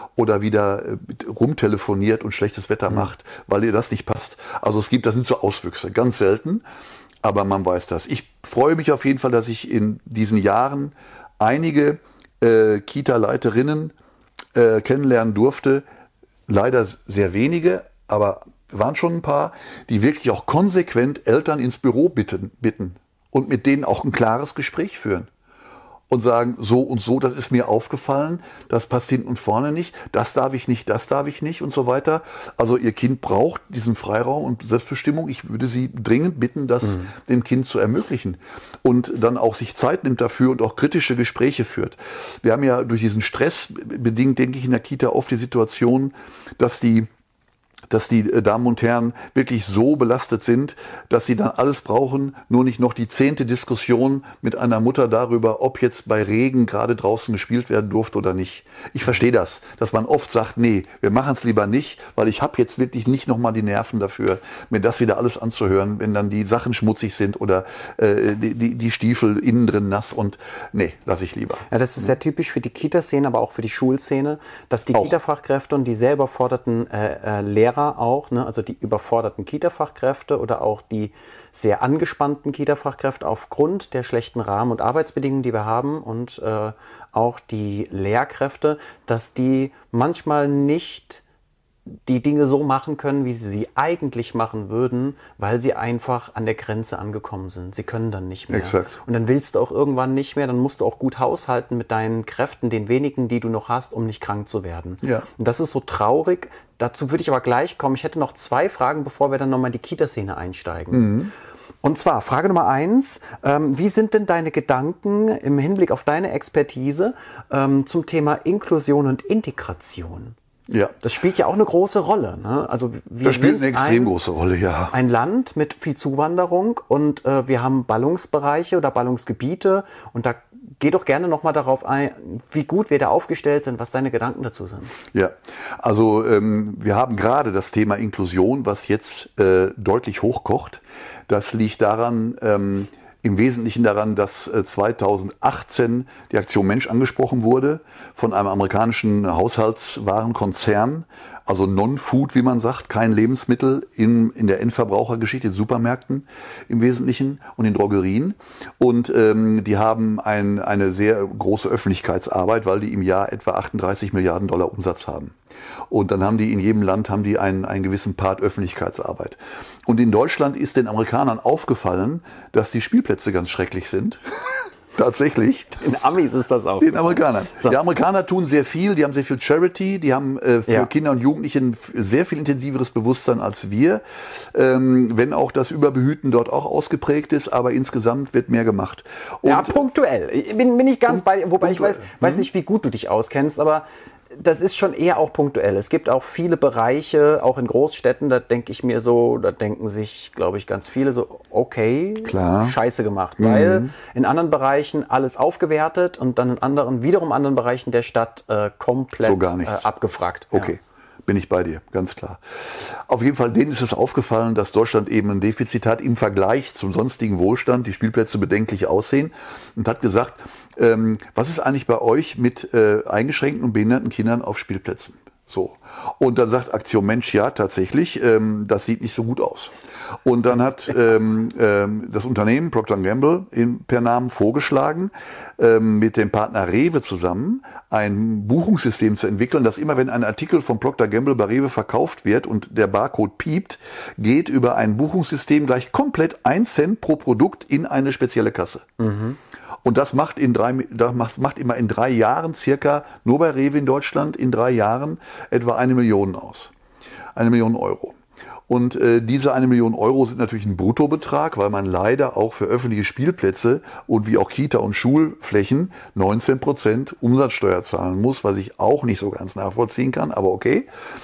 oder wieder äh, rumtelefoniert und schlechtes Wetter mhm. macht, weil ihr das nicht passt. Also es gibt, das sind so Auswüchse, ganz selten, aber man weiß das. Ich freue mich auf jeden Fall, dass ich in diesen Jahren einige äh, Kita-Leiterinnen äh, kennenlernen durfte. Leider sehr wenige, aber waren schon ein paar, die wirklich auch konsequent Eltern ins Büro bitten, bitten und mit denen auch ein klares Gespräch führen. Und sagen, so und so, das ist mir aufgefallen, das passt hinten und vorne nicht, das darf ich nicht, das darf ich nicht und so weiter. Also ihr Kind braucht diesen Freiraum und Selbstbestimmung. Ich würde Sie dringend bitten, das mhm. dem Kind zu ermöglichen. Und dann auch sich Zeit nimmt dafür und auch kritische Gespräche führt. Wir haben ja durch diesen Stress bedingt, denke ich, in der Kita oft die Situation, dass die dass die Damen und Herren wirklich so belastet sind, dass sie dann alles brauchen, nur nicht noch die zehnte Diskussion mit einer Mutter darüber, ob jetzt bei Regen gerade draußen gespielt werden durfte oder nicht. Ich verstehe das, dass man oft sagt, nee, wir machen es lieber nicht, weil ich habe jetzt wirklich nicht nochmal die Nerven dafür, mir das wieder alles anzuhören, wenn dann die Sachen schmutzig sind oder äh, die, die, die Stiefel innen drin nass und nee, lasse ich lieber. Ja, das ist sehr typisch für die Kita-Szene, aber auch für die Schulszene, dass die auch Kita-Fachkräfte und die sehr überforderten äh, äh, Lehrer auch, ne, also die überforderten Kita-Fachkräfte oder auch die sehr angespannten Kita-Fachkräfte aufgrund der schlechten Rahmen- und Arbeitsbedingungen, die wir haben und äh, auch die Lehrkräfte, dass die manchmal nicht die Dinge so machen können, wie sie sie eigentlich machen würden, weil sie einfach an der Grenze angekommen sind. Sie können dann nicht mehr. Exakt. Und dann willst du auch irgendwann nicht mehr, dann musst du auch gut haushalten mit deinen Kräften, den wenigen, die du noch hast, um nicht krank zu werden. Ja. Und das ist so traurig. Dazu würde ich aber gleich kommen. Ich hätte noch zwei Fragen, bevor wir dann nochmal in die Kita-Szene einsteigen. Mhm. Und zwar Frage Nummer eins, ähm, wie sind denn deine Gedanken im Hinblick auf deine Expertise ähm, zum Thema Inklusion und Integration? Ja. Das spielt ja auch eine große Rolle. Ne? Also wir das spielt sind eine extrem ein, große Rolle, ja. Ein Land mit viel Zuwanderung und äh, wir haben Ballungsbereiche oder Ballungsgebiete und da geh doch gerne nochmal darauf ein, wie gut wir da aufgestellt sind, was deine Gedanken dazu sind. Ja, also ähm, wir haben gerade das Thema Inklusion, was jetzt äh, deutlich hochkocht. Das liegt daran, ähm, im Wesentlichen daran, dass äh, zweitausendachtzehn die Aktion Mensch angesprochen wurde von einem amerikanischen Haushaltswarenkonzern, also Non-Food, wie man sagt, kein Lebensmittel in, in der Endverbrauchergeschichte, in Supermärkten im Wesentlichen und in Drogerien. Und ähm, die haben ein, eine sehr große Öffentlichkeitsarbeit, weil die im Jahr etwa achtunddreißig Milliarden Dollar Umsatz haben. Und dann haben die in jedem Land haben die einen, einen gewissen Part Öffentlichkeitsarbeit. Und in Deutschland ist den Amerikanern aufgefallen, dass die Spielplätze ganz schrecklich sind. Tatsächlich. Den Amis ist das auch. Den Amerikanern. So. Die Amerikaner tun sehr viel, die haben sehr viel Charity, die haben äh, für ja. Kinder und Jugendliche ein sehr viel intensiveres Bewusstsein als wir. Ähm, wenn auch das Überbehüten dort auch ausgeprägt ist, aber insgesamt wird mehr gemacht. Und ja, punktuell. Ich bin, bin ich ganz bei, wobei punktuell. ich weiß, weiß nicht, wie gut du dich auskennst, aber das ist schon eher auch punktuell. Es gibt auch viele Bereiche, auch in Großstädten, da denke ich mir so, da denken sich, glaube ich, ganz viele so, okay, Klar. scheiße gemacht. Mhm. Weil in anderen Bereichen alles aufgewertet und dann in anderen, wiederum anderen Bereichen der Stadt äh, komplett so gar äh, nichts. abgefragt. Okay. Ja. Bin ich bei dir, ganz klar. Auf jeden Fall, denen ist es aufgefallen, dass Deutschland eben ein Defizit hat im Vergleich zum sonstigen Wohlstand, die Spielplätze bedenklich aussehen und hat gesagt, ähm, was ist eigentlich bei euch mit äh, eingeschränkten und behinderten Kindern auf Spielplätzen? So. Und dann sagt Aktion Mensch, ja, tatsächlich, ähm, das sieht nicht so gut aus. Und dann hat ähm, ähm, das Unternehmen Procter and Gamble in, per Namen vorgeschlagen, ähm, mit dem Partner Rewe zusammen ein Buchungssystem zu entwickeln, dass immer, wenn ein Artikel von Procter and Gamble bei Rewe verkauft wird und der Barcode piept, geht über ein Buchungssystem gleich komplett ein Cent pro Produkt in eine spezielle Kasse. Mhm. Und das macht in drei, das macht, macht immer in drei Jahren circa, nur bei Rewe in Deutschland, in drei Jahren etwa eine Million aus. Eine Million Euro. Und äh, diese eine Million Euro sind natürlich ein Bruttobetrag, weil man leider auch für öffentliche Spielplätze und wie auch Kita- und Schulflächen neunzehn Prozent Umsatzsteuer zahlen muss, was ich auch nicht so ganz nachvollziehen kann, aber okay.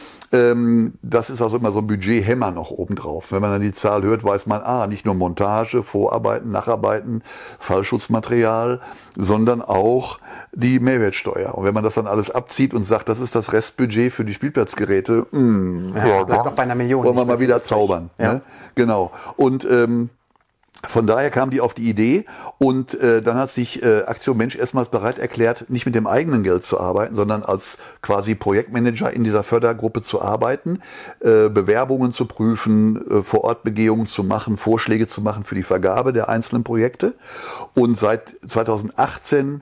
Das ist also immer so ein Budgethemmer noch obendrauf. Wenn man dann die Zahl hört, weiß man, ah, nicht nur Montage, Vorarbeiten, Nacharbeiten, Fallschutzmaterial, sondern auch die Mehrwertsteuer. Und wenn man das dann alles abzieht und sagt, das ist das Restbudget für die Spielplatzgeräte, mh, ja, ja, bleibt doch bei einer Million. Wollen wir mal wieder zaubern. Ja. Ne? Genau. Und ähm, von daher kam die auf die Idee und äh, dann hat sich äh, Aktion Mensch erstmals bereit erklärt, nicht mit dem eigenen Geld zu arbeiten, sondern als quasi Projektmanager in dieser Fördergruppe zu arbeiten, äh, Bewerbungen zu prüfen, äh, Vorortbegehungen zu machen, Vorschläge zu machen für die Vergabe der einzelnen Projekte. Und seit zweitausendachtzehn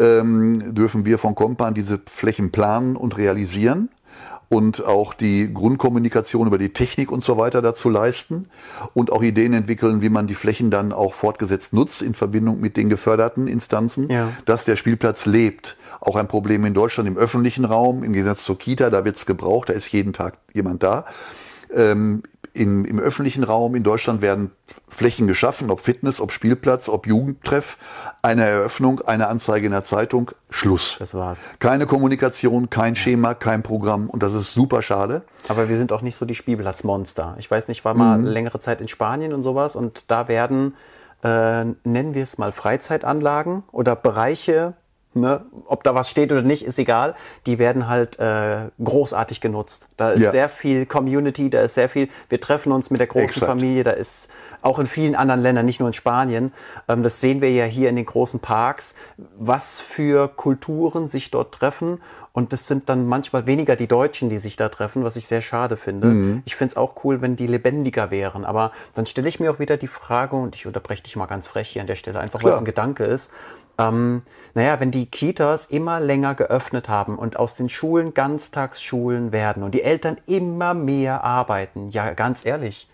ähm, dürfen wir von Compan diese Flächen planen und realisieren und auch die Grundkommunikation über die Technik und so weiter dazu leisten und auch Ideen entwickeln, wie man die Flächen dann auch fortgesetzt nutzt in Verbindung mit den geförderten Instanzen, ja. dass der Spielplatz lebt. Auch ein Problem in Deutschland im öffentlichen Raum, im Gegensatz zur Kita, da wird es gebraucht, da ist jeden Tag jemand da. Ähm, in, im öffentlichen Raum in Deutschland werden Flächen geschaffen, ob Fitness, ob Spielplatz, ob Jugendtreff, eine Eröffnung, eine Anzeige in der Zeitung, Schluss. Das war's. Keine Kommunikation, kein Schema, kein Programm und das ist super schade. Aber wir sind auch nicht so die Spielplatzmonster. Ich weiß nicht, ich war mal mhm. längere Zeit in Spanien und sowas und da werden, äh, nennen wir es mal Freizeitanlagen oder Bereiche, ne, ob da was steht oder nicht, ist egal. Die werden halt äh, großartig genutzt. Da ist ja. sehr viel Community, da ist sehr viel, wir treffen uns mit der großen Exakt. Familie, da ist auch in vielen anderen Ländern, nicht nur in Spanien. Ähm, das sehen wir ja hier in den großen Parks, was für Kulturen sich dort treffen. Und das sind dann manchmal weniger die Deutschen, die sich da treffen, was ich sehr schade finde. Mhm. Ich finde es auch cool, wenn die lebendiger wären. Aber dann stelle ich mir auch wieder die Frage, und ich unterbreche dich mal ganz frech hier an der Stelle, einfach weil es ein Gedanke ist. Ähm, naja, wenn die Kitas immer länger geöffnet haben und aus den Schulen Ganztagsschulen werden und die Eltern immer mehr arbeiten, ja ganz ehrlich,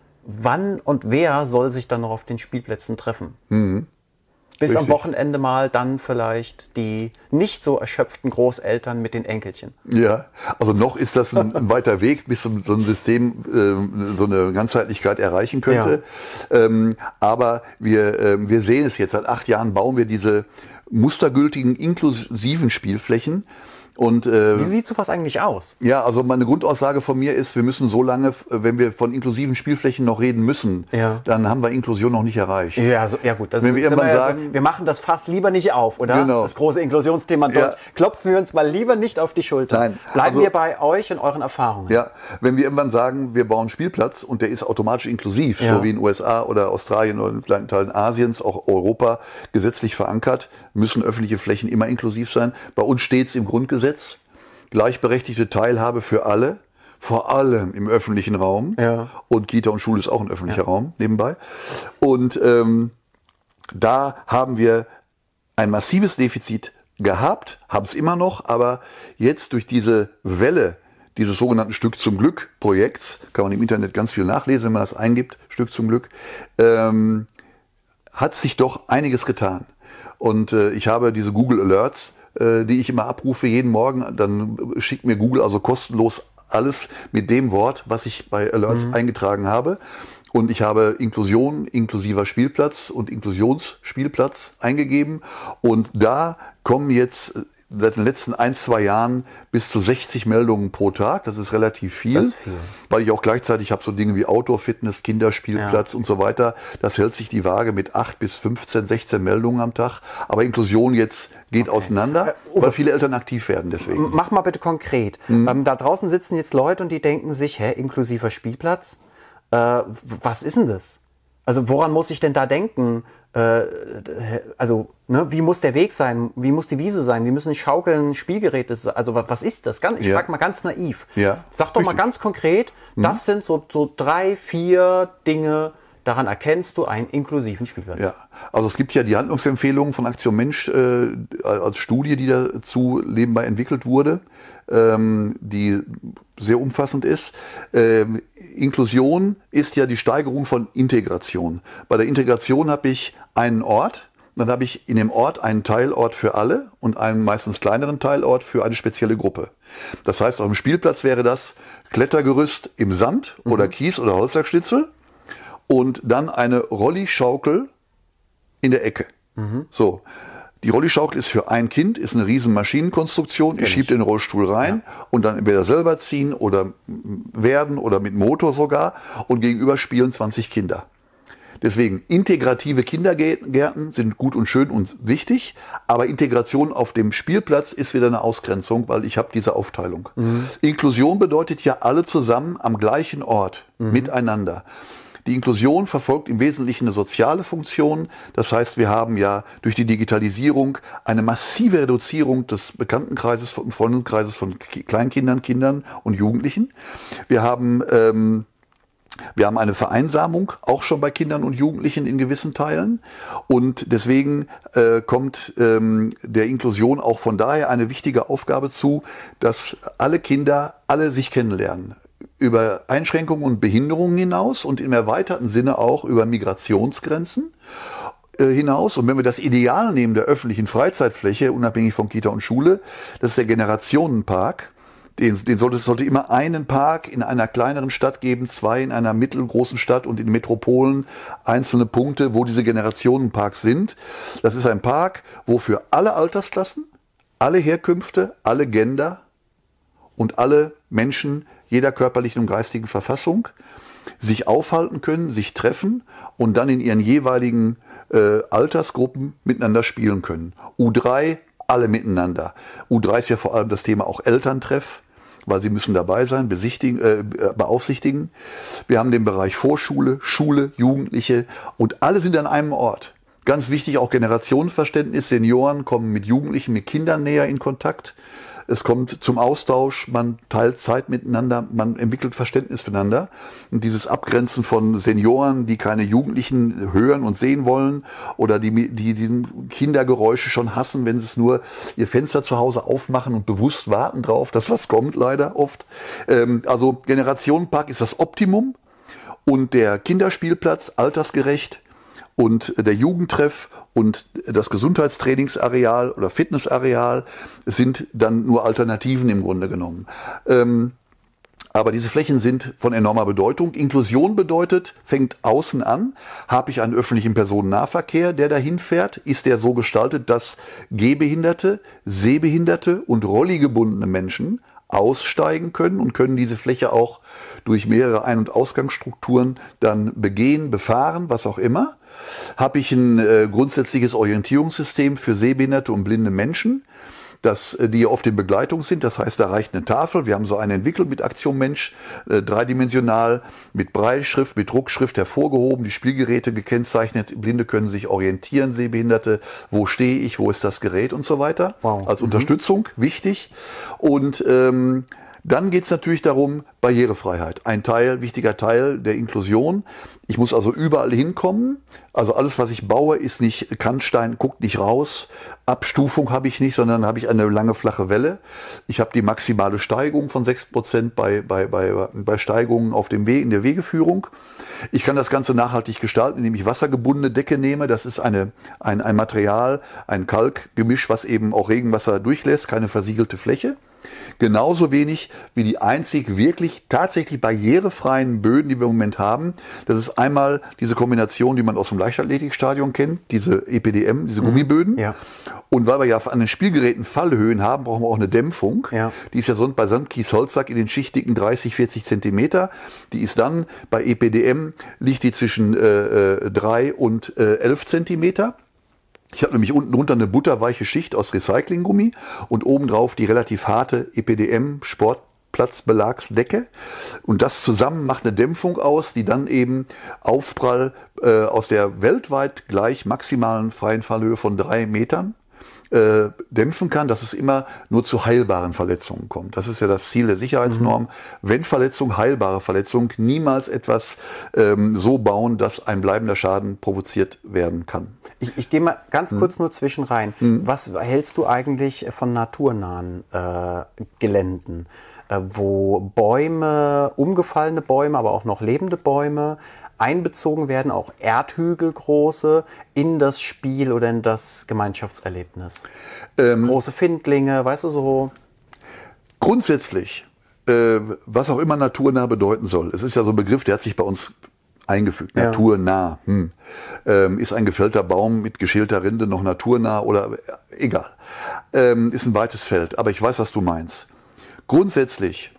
wann und wer soll sich dann noch auf den Spielplätzen treffen? Mhm. Bis Richtig. Am Wochenende mal dann vielleicht die nicht so erschöpften Großeltern mit den Enkelchen. Ja, also noch ist das ein, ein weiter Weg, bis so ein System äh, so eine Ganzheitlichkeit erreichen könnte. Ja. Ähm, aber wir, äh, wir sehen es jetzt, seit acht Jahren bauen wir diese mustergültigen, inklusiven Spielflächen. Und, äh, wie sieht sowas eigentlich aus? Ja, also meine Grundaussage von mir ist, wir müssen so lange, wenn wir von inklusiven Spielflächen noch reden müssen, ja. dann haben wir Inklusion noch nicht erreicht. Ja, so, ja gut. Das wenn wir irgendwann wir sagen, ja so, wir machen das Fass lieber nicht auf, oder? Genau. Das große Inklusionsthema dort. Ja. Klopfen wir uns mal lieber nicht auf die Schulter. Nein. Bleiben also, wir bei euch und euren Erfahrungen. Ja, wenn wir irgendwann sagen, wir bauen einen Spielplatz und der ist automatisch inklusiv, ja. so wie in den U S A oder Australien oder in kleinen Teilen Asiens, auch Europa, gesetzlich verankert, müssen öffentliche Flächen immer inklusiv sein. Bei uns steht es im Grundgesetz. Gleichberechtigte Teilhabe für alle, vor allem im öffentlichen Raum. Ja. Und Kita und Schule ist auch ein öffentlicher ja. Raum nebenbei. Und ähm, da haben wir ein massives Defizit gehabt, haben es immer noch, aber jetzt durch diese Welle dieses sogenannten Stück zum Glück Projekts, kann man im Internet ganz viel nachlesen, wenn man das eingibt, Stück zum Glück, ähm, hat sich doch einiges getan. Und äh, ich habe diese Google Alerts, die ich immer abrufe jeden Morgen, dann schickt mir Google also kostenlos alles mit dem Wort, was ich bei Alerts mhm. eingetragen habe. Und ich habe Inklusion, inklusiver Spielplatz und Inklusionsspielplatz eingegeben. Und da kommen jetzt seit den letzten ein, zwei Jahren bis zu sechzig Meldungen pro Tag. Das ist relativ viel, das ist viel. Weil ich auch gleichzeitig habe so Dinge wie Outdoor-Fitness, Kinderspielplatz ja. und so weiter. Das hält sich die Waage mit acht bis fünfzehn, sechzehn Meldungen am Tag. Aber Inklusion jetzt geht okay. auseinander, äh, weil viele Eltern aktiv werden deswegen. Mach mal bitte konkret. Mhm. Ähm, da draußen sitzen jetzt Leute und die denken sich, hä, inklusiver Spielplatz? Äh, was ist denn das? Also woran muss ich denn da denken? Äh, also ne, wie muss der Weg sein? Wie muss die Wiese sein? Wie müssen Schaukeln, Spielgeräte sein? Also was ist das? Ich ja. frage mal ganz naiv. Ja. Sag doch Richtig. mal ganz konkret, mhm. das sind so, so drei, vier Dinge, daran erkennst du einen inklusiven Spielplatz. Ja, also es gibt ja die Handlungsempfehlungen von Aktion Mensch äh, als Studie, die dazu nebenbei entwickelt wurde, ähm, die sehr umfassend ist. Ähm, Inklusion ist ja die Steigerung von Integration. Bei der Integration habe ich einen Ort, dann habe ich in dem Ort einen Teilort für alle und einen meistens kleineren Teilort für eine spezielle Gruppe. Das heißt, auf dem Spielplatz wäre das Klettergerüst im Sand mhm. oder Kies oder Holzlackschnitzel. Und dann eine Rollischaukel in der Ecke. Mhm. So, die Rollischaukel ist für ein Kind, ist eine riesen Maschinenkonstruktion. Ich schiebe den Rollstuhl rein ja. und dann entweder selber ziehen oder werden oder mit Motor sogar. Und gegenüber spielen zwanzig Kinder. Deswegen, integrative Kindergärten sind gut und schön und wichtig, aber Integration auf dem Spielplatz ist wieder eine Ausgrenzung, weil ich habe diese Aufteilung. Mhm. Inklusion bedeutet ja alle zusammen am gleichen Ort, mhm. miteinander. Die Inklusion verfolgt im Wesentlichen eine soziale Funktion. Das heißt, wir haben ja durch die Digitalisierung eine massive Reduzierung des Bekanntenkreises und Freundeskreises von Kleinkindern, Kindern und Jugendlichen. Wir haben ähm, Wir haben eine Vereinsamung, auch schon bei Kindern und Jugendlichen in gewissen Teilen. Und deswegen äh, kommt ähm, der Inklusion auch von daher eine wichtige Aufgabe zu, dass alle Kinder alle sich kennenlernen. Über Einschränkungen und Behinderungen hinaus und im erweiterten Sinne auch über Migrationsgrenzen äh, hinaus. Und wenn wir das Ideal nehmen der öffentlichen Freizeitfläche, unabhängig von Kita und Schule, das ist der Generationenpark. Den, den sollte, es sollte immer einen Park in einer kleineren Stadt geben, zwei in einer mittelgroßen Stadt und in Metropolen einzelne Punkte, wo diese Generationenparks sind. Das ist ein Park, wo für alle Altersklassen, alle Herkünfte, alle Gender und alle Menschen jeder körperlichen und geistigen Verfassung sich aufhalten können, sich treffen und dann in ihren jeweiligen äh, Altersgruppen miteinander spielen können. U drei, alle miteinander. U drei ist ja vor allem das Thema auch Elterntreff, weil sie müssen dabei sein, besichtigen, äh, beaufsichtigen. Wir haben den Bereich Vorschule, Schule, Jugendliche und alle sind an einem Ort. Ganz wichtig auch Generationenverständnis. Senioren kommen mit Jugendlichen, mit Kindern näher in Kontakt. Es kommt zum Austausch, man teilt Zeit miteinander, man entwickelt Verständnis füreinander. Und dieses Abgrenzen von Senioren, die keine Jugendlichen hören und sehen wollen oder die, die, die Kindergeräusche schon hassen, wenn sie es nur ihr Fenster zu Hause aufmachen und bewusst warten drauf, dass was kommt, leider oft. Ähm, also Generationenpark ist das Optimum und der Kinderspielplatz altersgerecht und der Jugendtreff und das Gesundheitstrainingsareal oder Fitnessareal sind dann nur Alternativen im Grunde genommen. Ähm, aber diese Flächen sind von enormer Bedeutung. Inklusion bedeutet, fängt außen an. Habe ich einen öffentlichen Personennahverkehr, der dahin fährt? Ist der so gestaltet, dass gehbehinderte, sehbehinderte und rolligebundene Menschen aussteigen können und können diese Fläche auch durch mehrere Ein- und Ausgangsstrukturen dann begehen, befahren, was auch immer? Habe ich ein äh, grundsätzliches Orientierungssystem für sehbehinderte und blinde Menschen, das, äh, die oft in Begleitung sind. Das heißt, da reicht eine Tafel. Wir haben so eine entwickelt mit Aktion Mensch, äh, dreidimensional, mit Brailleschrift, mit Druckschrift hervorgehoben, die Spielgeräte gekennzeichnet. Blinde können sich orientieren, Sehbehinderte, wo stehe ich, wo ist das Gerät und so weiter. Wow. Als mhm. Unterstützung, wichtig. Und ähm, dann geht es natürlich darum, Barrierefreiheit. Ein Teil, wichtiger Teil der Inklusion. Ich muss also überall hinkommen. Also alles, was ich baue, ist nicht Kantstein, guckt nicht raus. Abstufung habe ich nicht, sondern habe ich eine lange, flache Welle. Ich habe die maximale Steigung von sechs Prozent bei, bei, bei, bei Steigungen auf dem Weg, in der Wegeführung. Ich kann das Ganze nachhaltig gestalten, indem ich wassergebundene Decke nehme. Das ist eine, ein, ein Material, ein Kalkgemisch, was eben auch Regenwasser durchlässt, keine versiegelte Fläche. Genauso wenig wie die einzig wirklich tatsächlich barrierefreien Böden, die wir im Moment haben. Das ist einmal diese Kombination, die man aus dem Leichtathletikstadion kennt, diese E P D M, diese mhm. Gummiböden. Ja. Und weil wir ja an den Spielgeräten Fallhöhen haben, brauchen wir auch eine Dämpfung. Ja. Die ist ja sonst bei Sandkies-Holzsack in den schichtigen dreißig, vierzig Zentimeter. Die ist dann bei E P D M, liegt die zwischen äh, drei und äh, elf Zentimeter. Ich habe nämlich unten drunter eine butterweiche Schicht aus Recyclinggummi und obendrauf die relativ harte E P D M-Sportplatzbelagsdecke. Und das zusammen macht eine Dämpfung aus, die dann eben Aufprall äh, aus der weltweit gleich maximalen freien Fallhöhe von drei Metern äh, dämpfen kann, dass es immer nur zu heilbaren Verletzungen kommt. Das ist ja das Ziel der Sicherheitsnorm. Mhm. Wenn Verletzung, heilbare Verletzung, niemals etwas ähm, so bauen, dass ein bleibender Schaden provoziert werden kann. Ich, ich gehe mal ganz mhm. kurz nur zwischen rein. Mhm. Was hältst du eigentlich von naturnahen äh, Geländen, äh, wo Bäume, umgefallene Bäume, aber auch noch lebende Bäume einbezogen werden, auch Erdhügel große, in das Spiel oder in das Gemeinschaftserlebnis? Ähm, Große Findlinge, weißt du so? Grundsätzlich, äh, was auch immer naturnah bedeuten soll. Es ist ja so ein Begriff, der hat sich bei uns eingefügt. Ja. Naturnah. Hm. Ähm, ist ein gefällter Baum mit geschälter Rinde noch naturnah oder äh, egal. Ähm, ist ein weites Feld, aber ich weiß, was du meinst. Grundsätzlich,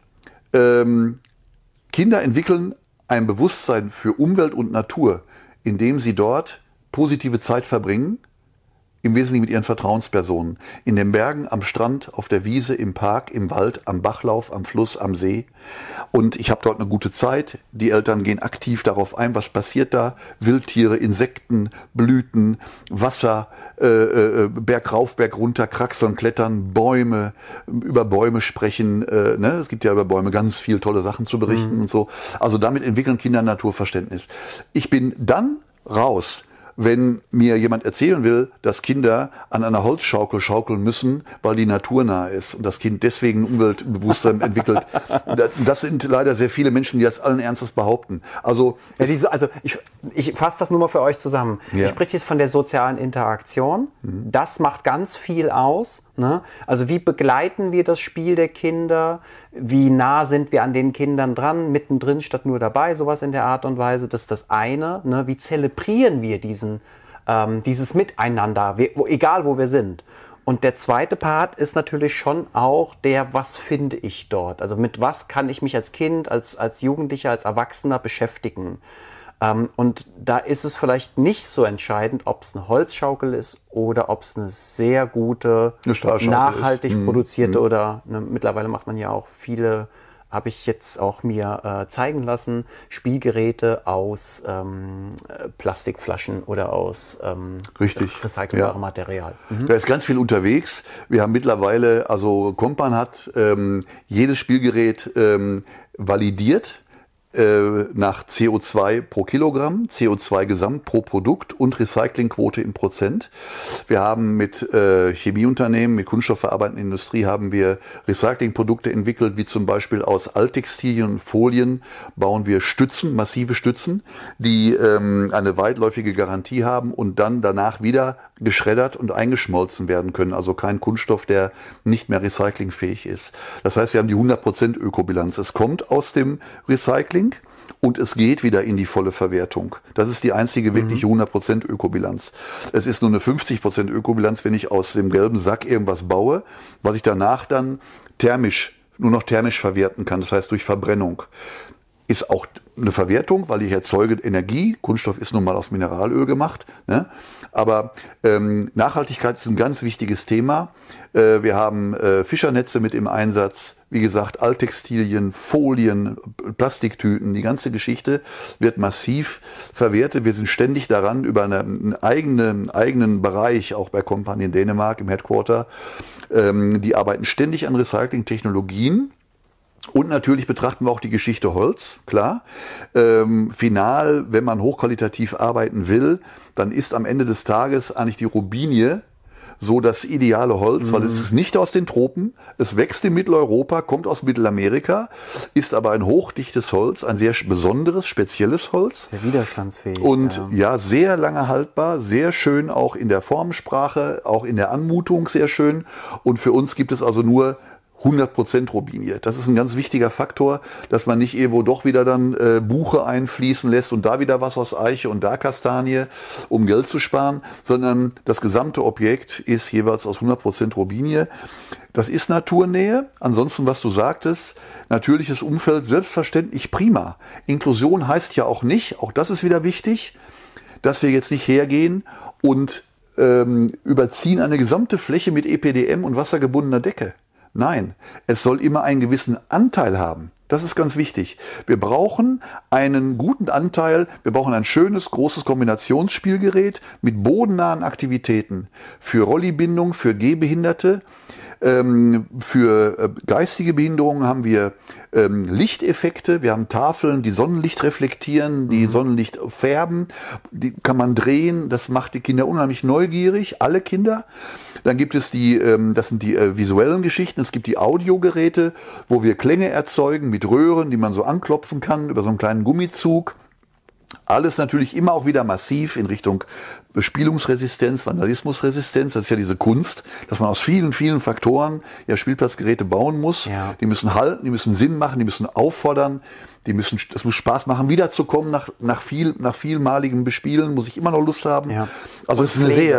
ähm, Kinder entwickeln ein Bewusstsein für Umwelt und Natur, indem sie dort positive Zeit verbringen, im Wesentlichen mit ihren Vertrauenspersonen. In den Bergen, am Strand, auf der Wiese, im Park, im Wald, am Bachlauf, am Fluss, am See. Und ich habe dort eine gute Zeit. Die Eltern gehen aktiv darauf ein, was passiert da. Wildtiere, Insekten, Blüten, Wasser, äh, äh, Berg rauf, Berg runter, kraxeln, klettern, Bäume, über Bäume sprechen. Äh, ne? Es gibt ja über Bäume ganz viel tolle Sachen zu berichten mhm. und so. Also damit entwickeln Kinder Naturverständnis. Ich bin dann raus, wenn mir jemand erzählen will, dass Kinder an einer Holzschaukel schaukeln müssen, weil die naturnah ist und das Kind deswegen Umweltbewusstsein entwickelt. Das sind leider sehr viele Menschen, die das allen Ernstes behaupten. Also, ja, diese, also ich, ich fasse das nur mal für euch zusammen. Ja. Ich spreche jetzt von der sozialen Interaktion. Mhm. Das macht ganz viel aus. Ne? Also wie begleiten wir das Spiel der Kinder? Wie nah sind wir an den Kindern dran, mittendrin statt nur dabei? Sowas in der Art und Weise. Das ist das eine. Ne? Wie zelebrieren wir diesen, ähm, dieses Miteinander, wir, wo, egal wo wir sind? Und der zweite Part ist natürlich schon auch der, was finde ich dort? Also mit was kann ich mich als Kind, als, als Jugendlicher, als Erwachsener beschäftigen? Ähm, und da ist es vielleicht nicht so entscheidend, ob es eine Holzschaukel ist oder ob es eine sehr gute, eine nachhaltig ist. produzierte mhm. oder eine, mittlerweile macht man ja auch viele, habe ich jetzt auch mir äh, zeigen lassen, Spielgeräte aus ähm, Plastikflaschen oder aus ähm, Richtig. recycelbarem ja. Material. Mhm. Da ist ganz viel unterwegs. Wir haben mittlerweile, also Compan hat ähm, jedes Spielgerät ähm, validiert nach C O zwei pro Kilogramm, C O zwei Gesamt pro Produkt und Recyclingquote im Prozent. Wir haben mit äh, Chemieunternehmen, mit kunststoffverarbeitenden Industrie haben wir Recyclingprodukte entwickelt, wie zum Beispiel aus Alttextilien und Folien bauen wir Stützen, massive Stützen, die ähm, eine weitläufige Garantie haben und dann danach wieder geschreddert und eingeschmolzen werden können. Also kein Kunststoff, der nicht mehr recyclingfähig ist. Das heißt, wir haben die hundert Prozent Ökobilanz. Es kommt aus dem Recycling und es geht wieder in die volle Verwertung. Das ist die einzige wirkliche hundert Prozent Ökobilanz. Es ist nur eine fünfzig Prozent Ökobilanz, wenn ich aus dem gelben Sack irgendwas baue, was ich danach dann thermisch, nur noch thermisch verwerten kann. Das heißt durch Verbrennung. Ist auch eine Verwertung, weil ich erzeuge Energie. Kunststoff ist nun mal aus Mineralöl gemacht. Ne? Aber ähm, Nachhaltigkeit ist ein ganz wichtiges Thema. Äh, wir haben äh, Fischernetze mit im Einsatz. Wie gesagt, Alttextilien, Folien, Plastiktüten, die ganze Geschichte wird massiv verwertet. Wir sind ständig daran, über eine, einen, eigene, einen eigenen Bereich, auch bei Compan in Dänemark im Headquarter, ähm, die arbeiten ständig an Recycling-Technologien. Und natürlich betrachten wir auch die Geschichte Holz, klar. Ähm, final, wenn man hochqualitativ arbeiten will, dann ist am Ende des Tages eigentlich die Robinie so das ideale Holz, mhm. weil es ist nicht aus den Tropen, es wächst in Mitteleuropa, kommt aus Mittelamerika, ist aber ein hochdichtes Holz, ein sehr besonderes, spezielles Holz. Sehr widerstandsfähig. Und ja. ja, sehr lange haltbar, sehr schön auch in der Formensprache, auch in der Anmutung sehr schön. Und für uns gibt es also nur hundert Prozent Robinie. Das ist ein ganz wichtiger Faktor, dass man nicht irgendwo doch wieder dann äh, Buche einfließen lässt und da wieder was aus Eiche und da Kastanie, um Geld zu sparen, sondern das gesamte Objekt ist jeweils aus hundert Prozent Robinie. Das ist Naturnähe. Ansonsten, was du sagtest, natürliches Umfeld, selbstverständlich prima. Inklusion heißt ja auch nicht, auch das ist wieder wichtig, dass wir jetzt nicht hergehen und ähm, überziehen eine gesamte Fläche mit E P D M und wassergebundener Decke. Nein, es soll immer einen gewissen Anteil haben. Das ist ganz wichtig. Wir brauchen einen guten Anteil, wir brauchen ein schönes, großes Kombinationsspielgerät mit bodennahen Aktivitäten für Rollibindung, für Gehbehinderte. Ähm, für äh, geistige Behinderungen haben wir ähm, Lichteffekte. Wir haben Tafeln, die Sonnenlicht reflektieren, die mhm. Sonnenlicht färben. Die kann man drehen. Das macht die Kinder unheimlich neugierig, alle Kinder. Dann gibt es die, ähm, das sind die äh, visuellen Geschichten. Es gibt die Audiogeräte, wo wir Klänge erzeugen mit Röhren, die man so anklopfen kann über so einen kleinen Gummizug. Alles natürlich immer auch wieder massiv in Richtung Bespielungsresistenz, Vandalismusresistenz. Das ist ja diese Kunst, dass man aus vielen, vielen Faktoren ja Spielplatzgeräte bauen muss. Ja. Die müssen halten, die müssen Sinn machen, die müssen auffordern, die müssen, das muss Spaß machen, wiederzukommen nach, nach viel, nach vielmaligem Bespielen, muss ich immer noch Lust haben. Ja. Also es ist eine sehr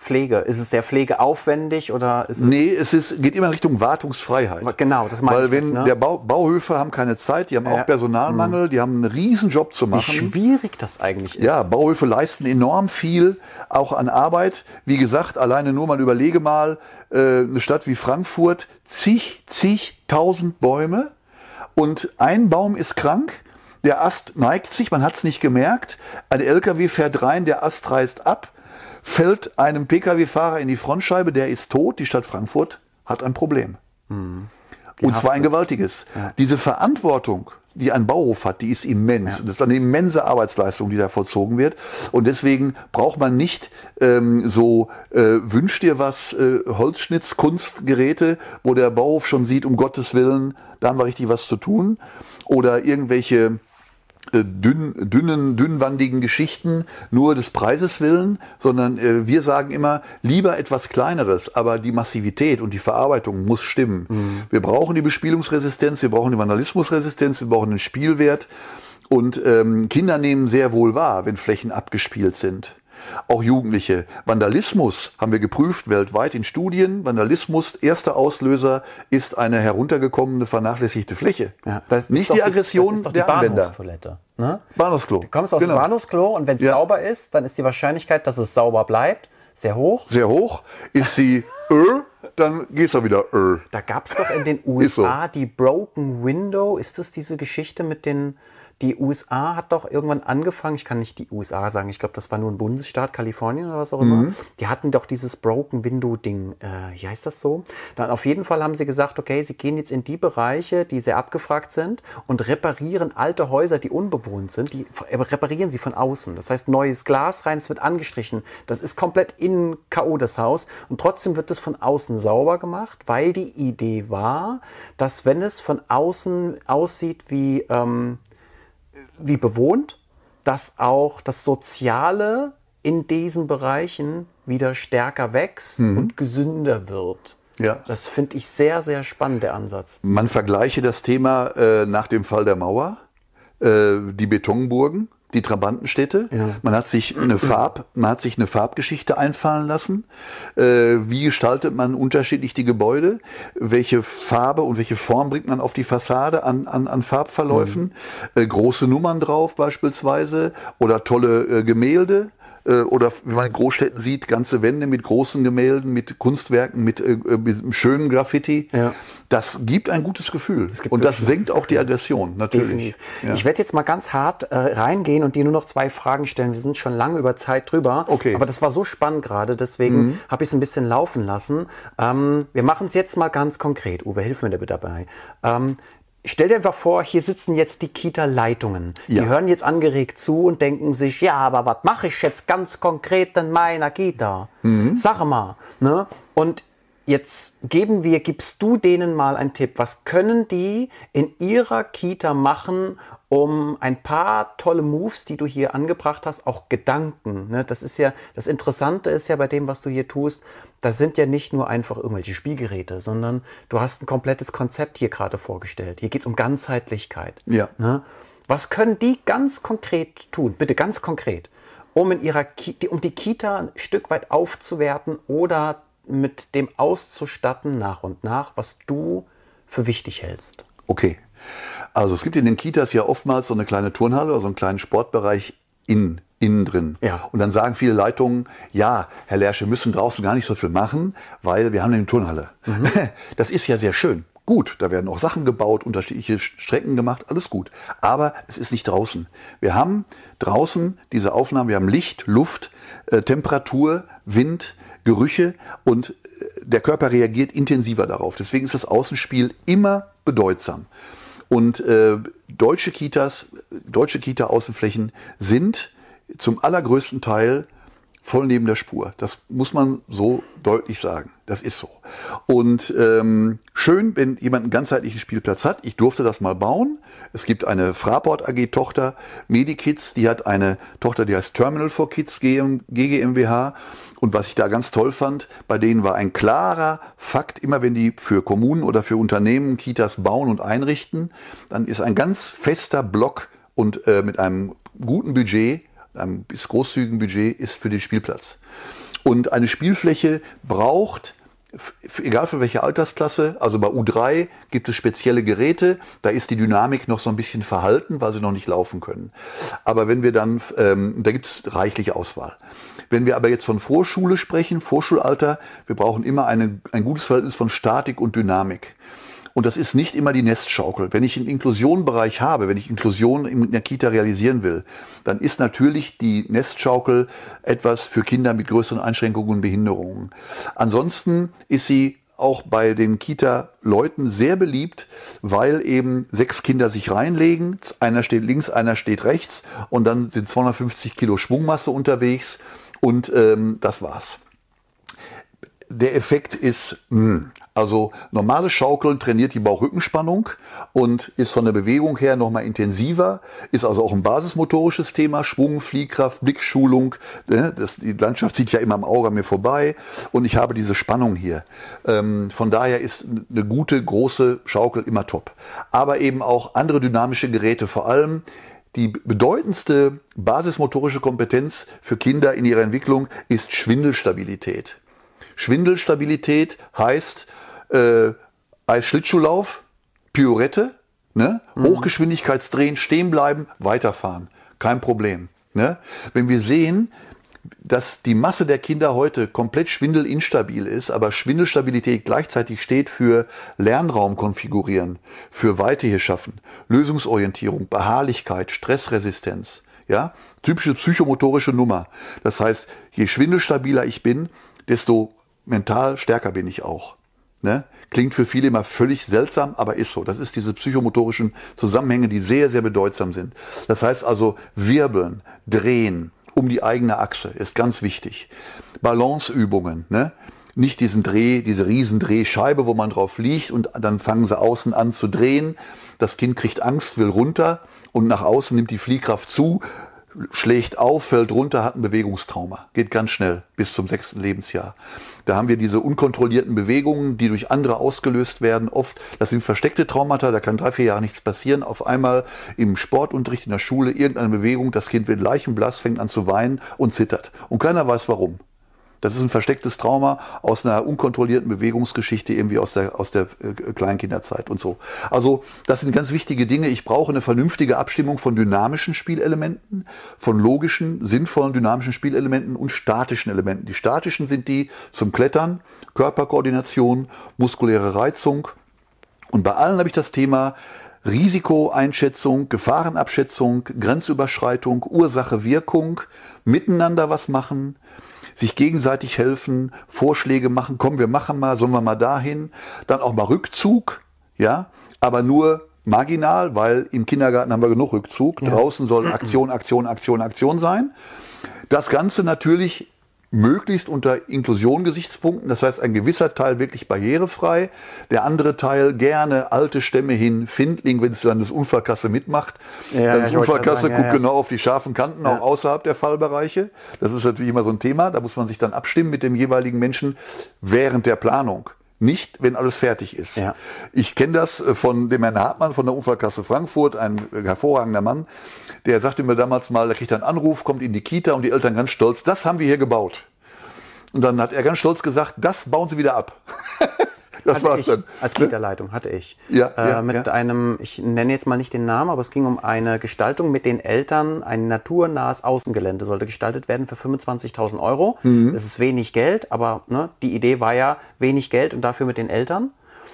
Pflege? Ist es sehr pflegeaufwendig oder ist es... Nee, es ist, geht immer in Richtung Wartungsfreiheit. Genau, das meine Weil ich wenn nicht, ne? der Bau, Bauhöfe haben keine Zeit, die haben Ja. auch Personalmangel, die haben einen riesen Job zu Wie machen. schwierig das eigentlich ist. Ja, Bauhöfe leisten enorm viel, auch an Arbeit. Wie gesagt, alleine nur mal überlege mal, äh, eine Stadt wie Frankfurt, zig, zigtausend Bäume und ein Baum ist krank, der Ast neigt sich, man hat es nicht gemerkt, ein L K W fährt rein, der Ast reißt ab, fällt einem P K W-Fahrer in die Frontscheibe, der ist tot, die Stadt Frankfurt hat ein Problem. Mhm. Und zwar ein gewaltiges. Ja. Diese Verantwortung, die ein Bauhof hat, die ist immens. Ja. Das ist eine immense Arbeitsleistung, die da vollzogen wird. Und deswegen braucht man nicht ähm, so äh, wünsch dir was äh, Holzschnitzkunstgeräte, wo der Bauhof schon sieht, um Gottes Willen, da haben wir richtig was zu tun. Oder irgendwelche äh, dünn, dünnen, dünnwandigen Geschichten nur des Preises willen, sondern äh, wir sagen immer, lieber etwas Kleineres, aber die Massivität und die Verarbeitung muss stimmen. Mhm. Wir brauchen die Bespielungsresistenz, wir brauchen die Vandalismusresistenz, wir brauchen den Spielwert und ähm, Kinder nehmen sehr wohl wahr, wenn Flächen abgespielt sind. Auch Jugendliche. Vandalismus haben wir geprüft weltweit in Studien. Vandalismus, erster Auslöser ist eine heruntergekommene, vernachlässigte Fläche. Ja, das ist Nicht doch die Aggression das ist doch die der Anwender. Bahnhofstoilette, ne? Bahnhofsklo. Du kommst aus Genau. dem Bahnhofsklo und wenn es Ja. sauber ist, dann ist die Wahrscheinlichkeit, dass es sauber bleibt, sehr hoch. Sehr hoch. Ist sie ö, dann gehst du wieder ö. Da gab es doch in den U Ist S so. A die Broken Window. Ist das diese Geschichte mit den... Die U S A hat doch irgendwann angefangen, ich kann nicht die U S A sagen, ich glaube, das war nur ein Bundesstaat, Kalifornien oder was auch immer. Mhm. Die hatten doch dieses Broken Window Ding, äh, wie heißt das so? Dann auf jeden Fall haben sie gesagt, okay, sie gehen jetzt in die Bereiche, die sehr abgefragt sind und reparieren alte Häuser, die unbewohnt sind, die reparieren sie von außen. Das heißt, neues Glas rein, es wird angestrichen. Das ist komplett in K O das Haus und trotzdem wird es von außen sauber gemacht, weil die Idee war, dass wenn es von außen aussieht wie... Ähm, wie bewohnt, dass auch das Soziale in diesen Bereichen wieder stärker wächst mhm. und gesünder wird. Ja. Das finde ich sehr, sehr spannend, der Ansatz. Man vergleiche das Thema äh, nach dem Fall der Mauer, äh, die Betonburgen, die Trabantenstädte. Ja. Man hat sich eine Farb, man hat sich eine Farbgeschichte einfallen lassen. Äh, wie gestaltet man unterschiedlich die Gebäude? Welche Farbe und welche Form bringt man auf die Fassade an, an, an Farbverläufen? Mhm. Äh, große Nummern drauf beispielsweise oder tolle äh, Gemälde. Oder wie man in Großstädten sieht, ganze Wände mit großen Gemälden, mit Kunstwerken, mit, äh, mit schönem Graffiti. Ja. Das gibt ein gutes Gefühl. Das und das senkt auch die Aggression, natürlich. Ja. Ich werde jetzt mal ganz hart äh, reingehen und dir nur noch zwei Fragen stellen. Wir sind schon lange über Zeit drüber. Okay. Aber das war so spannend gerade, deswegen mhm. habe ich es ein bisschen laufen lassen. Ähm, wir machen es jetzt mal ganz konkret. Uwe, hilf mir da bitte dabei. Ähm, Stell dir einfach vor, hier sitzen jetzt die Kita-Leitungen. Ja. Die hören jetzt angeregt zu und denken sich, ja, aber was mache ich jetzt ganz konkret in meiner Kita? Mhm. Sag mal. Ne? Und jetzt geben wir, gibst du denen mal einen Tipp. Was können die in ihrer Kita machen, um ein paar tolle Moves, die du hier angebracht hast, auch Gedanken. Ne? Das ist ja, das Interessante ist ja bei dem, was du hier tust, das sind ja nicht nur einfach irgendwelche Spielgeräte, sondern du hast ein komplettes Konzept hier gerade vorgestellt. Hier geht es um Ganzheitlichkeit. Ja. Ne? Was können die ganz konkret tun? Bitte ganz konkret, um in ihrer Ki- um die Kita ein Stück weit aufzuwerten oder mit dem auszustatten nach und nach, was du für wichtig hältst. Okay. Also es gibt in den Kitas ja oftmals so eine kleine Turnhalle oder so einen kleinen Sportbereich in, innen drin. Ja. Und dann sagen viele Leitungen, ja, Herr Lersch, wir müssen draußen gar nicht so viel machen, weil wir haben eine Turnhalle. Mhm. Das ist ja sehr schön. Gut, da werden auch Sachen gebaut, unterschiedliche Strecken gemacht, alles gut. Aber es ist nicht draußen. Wir haben draußen diese Aufnahmen, wir haben Licht, Luft, äh, Temperatur, Wind, Gerüche und äh, der Körper reagiert intensiver darauf. Deswegen ist das Außenspiel immer bedeutsam. Und äh, deutsche Kitas, deutsche Kita-Außenflächen sind zum allergrößten Teil voll neben der Spur. Das muss man so deutlich sagen. Das ist so. Und ähm, schön, wenn jemand einen ganzheitlichen Spielplatz hat. Ich durfte das mal bauen. Es gibt eine Fraport A G-Tochter, Medikids, die hat eine Tochter, die heißt Terminal for Kids G G M H. Und was ich da ganz toll fand, bei denen war ein klarer Fakt, immer wenn die für Kommunen oder für Unternehmen Kitas bauen und einrichten, dann ist ein ganz fester Block und äh, mit einem guten Budget, einem bis großzügigen Budget ist für den Spielplatz. Und eine Spielfläche braucht, egal für welche Altersklasse, also bei U drei gibt es spezielle Geräte, da ist die Dynamik noch so ein bisschen verhalten, weil sie noch nicht laufen können. Aber wenn wir dann, ähm, da gibt es reichliche Auswahl. Wenn wir aber jetzt von Vorschule sprechen, Vorschulalter, wir brauchen immer eine, ein gutes Verhältnis von Statik und Dynamik. Und das ist nicht immer die Nestschaukel. Wenn ich einen Inklusionbereich habe, wenn ich Inklusion in der Kita realisieren will, dann ist natürlich die Nestschaukel etwas für Kinder mit größeren Einschränkungen und Behinderungen. Ansonsten ist sie auch bei den Kita-Leuten sehr beliebt, weil eben sechs Kinder sich reinlegen, einer steht links, einer steht rechts und dann sind zweihundertfünfzig Kilo Schwungmasse unterwegs und ähm, das war's. Der Effekt ist, mh, also normales Schaukeln trainiert die Bauchrückenspannung und ist von der Bewegung her nochmal intensiver, ist also auch ein basismotorisches Thema, Schwung, Fliehkraft, Blickschulung, ne? Das, die Landschaft zieht ja immer am Auge an mir vorbei und ich habe diese Spannung hier. Ähm, von daher ist eine gute, große Schaukel immer top. Aber eben auch andere dynamische Geräte, vor allem die bedeutendste basismotorische Kompetenz für Kinder in ihrer Entwicklung ist Schwindelstabilität. Schwindelstabilität heißt äh, Eisschlittschuhlauf, Pirouette, ne? Mhm. Hochgeschwindigkeitsdrehen, stehen bleiben, weiterfahren. Kein Problem. Ne? Wenn wir sehen, dass die Masse der Kinder heute komplett schwindelinstabil ist, aber Schwindelstabilität gleichzeitig steht für Lernraum konfigurieren, für Weite hier schaffen, Lösungsorientierung, Beharrlichkeit, Stressresistenz. Ja? Typische psychomotorische Nummer. Das heißt, je schwindelstabiler ich bin, desto mental stärker bin ich auch. Ne? Klingt für viele immer völlig seltsam, aber ist so. Das ist diese psychomotorischen Zusammenhänge, die sehr, sehr bedeutsam sind. Das heißt also, wirbeln, drehen um die eigene Achse ist ganz wichtig. Balanceübungen, ne? Nicht diesen Dreh, diese riesen Drehscheibe, wo man drauf liegt und dann fangen sie außen an zu drehen. Das Kind kriegt Angst, will runter und nach außen nimmt die Fliehkraft zu, schlägt auf, fällt runter, hat ein Bewegungstrauma. Geht ganz schnell bis zum sechsten Lebensjahr. Da haben wir diese unkontrollierten Bewegungen, die durch andere ausgelöst werden. Oft, das sind versteckte Traumata, da kann drei, vier Jahre nichts passieren. Auf einmal im Sportunterricht in der Schule irgendeine Bewegung, das Kind wird leichenblass, fängt an zu weinen und zittert. Und keiner weiß warum. Das ist ein verstecktes Trauma aus einer unkontrollierten Bewegungsgeschichte, irgendwie aus der, aus der äh, Kleinkinderzeit und so. Also das sind ganz wichtige Dinge. Ich brauche eine vernünftige Abstimmung von dynamischen Spielelementen, von logischen, sinnvollen dynamischen Spielelementen und statischen Elementen. Die statischen sind die zum Klettern, Körperkoordination, muskuläre Reizung. Und bei allen habe ich das Thema Risikoeinschätzung, Gefahrenabschätzung, Grenzüberschreitung, Ursache, Wirkung, miteinander was machen, sich gegenseitig helfen, Vorschläge machen, komm, wir machen mal, sollen wir mal dahin, dann auch mal Rückzug, ja, aber nur marginal, weil im Kindergarten haben wir genug Rückzug, ja. Draußen soll Aktion, Aktion, Aktion, Aktion sein. Das Ganze natürlich möglichst unter Inklusion-Gesichtspunkten, das heißt ein gewisser Teil wirklich barrierefrei, der andere Teil gerne alte Stämme hin, Findling, wenn es dann das Unfallkasse mitmacht. Ja, das ja, Unfallkasse sagen, guckt ja, ja. genau auf die scharfen Kanten, ja. auch außerhalb der Fallbereiche. Das ist natürlich immer so ein Thema, da muss man sich dann abstimmen mit dem jeweiligen Menschen während der Planung. Nicht, wenn alles fertig ist. Ja. Ich kenne das von dem Herrn Hartmann von der Unfallkasse Frankfurt, ein hervorragender Mann. Der sagte mir damals mal, der kriegt einen Anruf, kommt in die Kita und die Eltern ganz stolz, das haben wir hier gebaut. Und dann hat er ganz stolz gesagt, das bauen sie wieder ab. Das hatte war's ich, dann. als Kita-Leitung hatte ich. Ja, äh, ja, mit ja. einem, ich nenne jetzt mal nicht den Namen, aber es ging um eine Gestaltung mit den Eltern. Ein naturnahes Außengelände sollte gestaltet werden für fünfundzwanzigtausend Euro. Mhm. Das ist wenig Geld, aber ne, die Idee war ja wenig Geld und dafür mit den Eltern.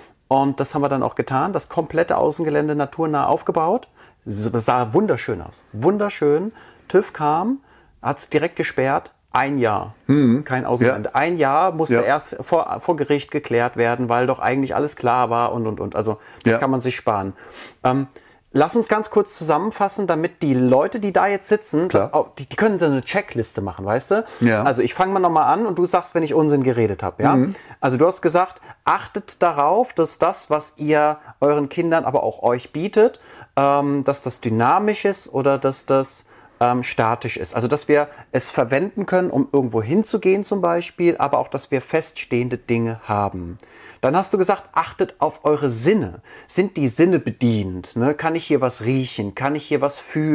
Und das haben wir dann auch getan. Das komplette Außengelände naturnah aufgebaut. Das sah wunderschön aus. Wunderschön. TÜV kam, hat es direkt gesperrt. Ein Jahr. Mhm. Kein Außengelände. Ja. Ein Jahr musste ja. erst vor, vor Gericht geklärt werden, weil doch eigentlich alles klar war und, und, und. Also das ja. kann man sich sparen. Ähm, lass uns ganz kurz zusammenfassen, damit die Leute, die da jetzt sitzen, das auch, die, die können dann eine Checkliste machen, weißt du? Ja. Also ich fange mal nochmal an und du sagst, wenn ich Unsinn geredet habe. Ja? Mhm. Also du hast gesagt, achtet darauf, dass das, was ihr euren Kindern, aber auch euch bietet, ähm, dass das dynamisch ist oder dass das ähm, statisch ist. Also dass wir es verwenden können, um irgendwo hinzugehen zum Beispiel, aber auch, dass wir feststehende Dinge haben. Dann hast du gesagt, achtet auf eure Sinne. Sind die Sinne bedient? Ne? Kann ich hier was riechen? Kann ich hier was fühlen?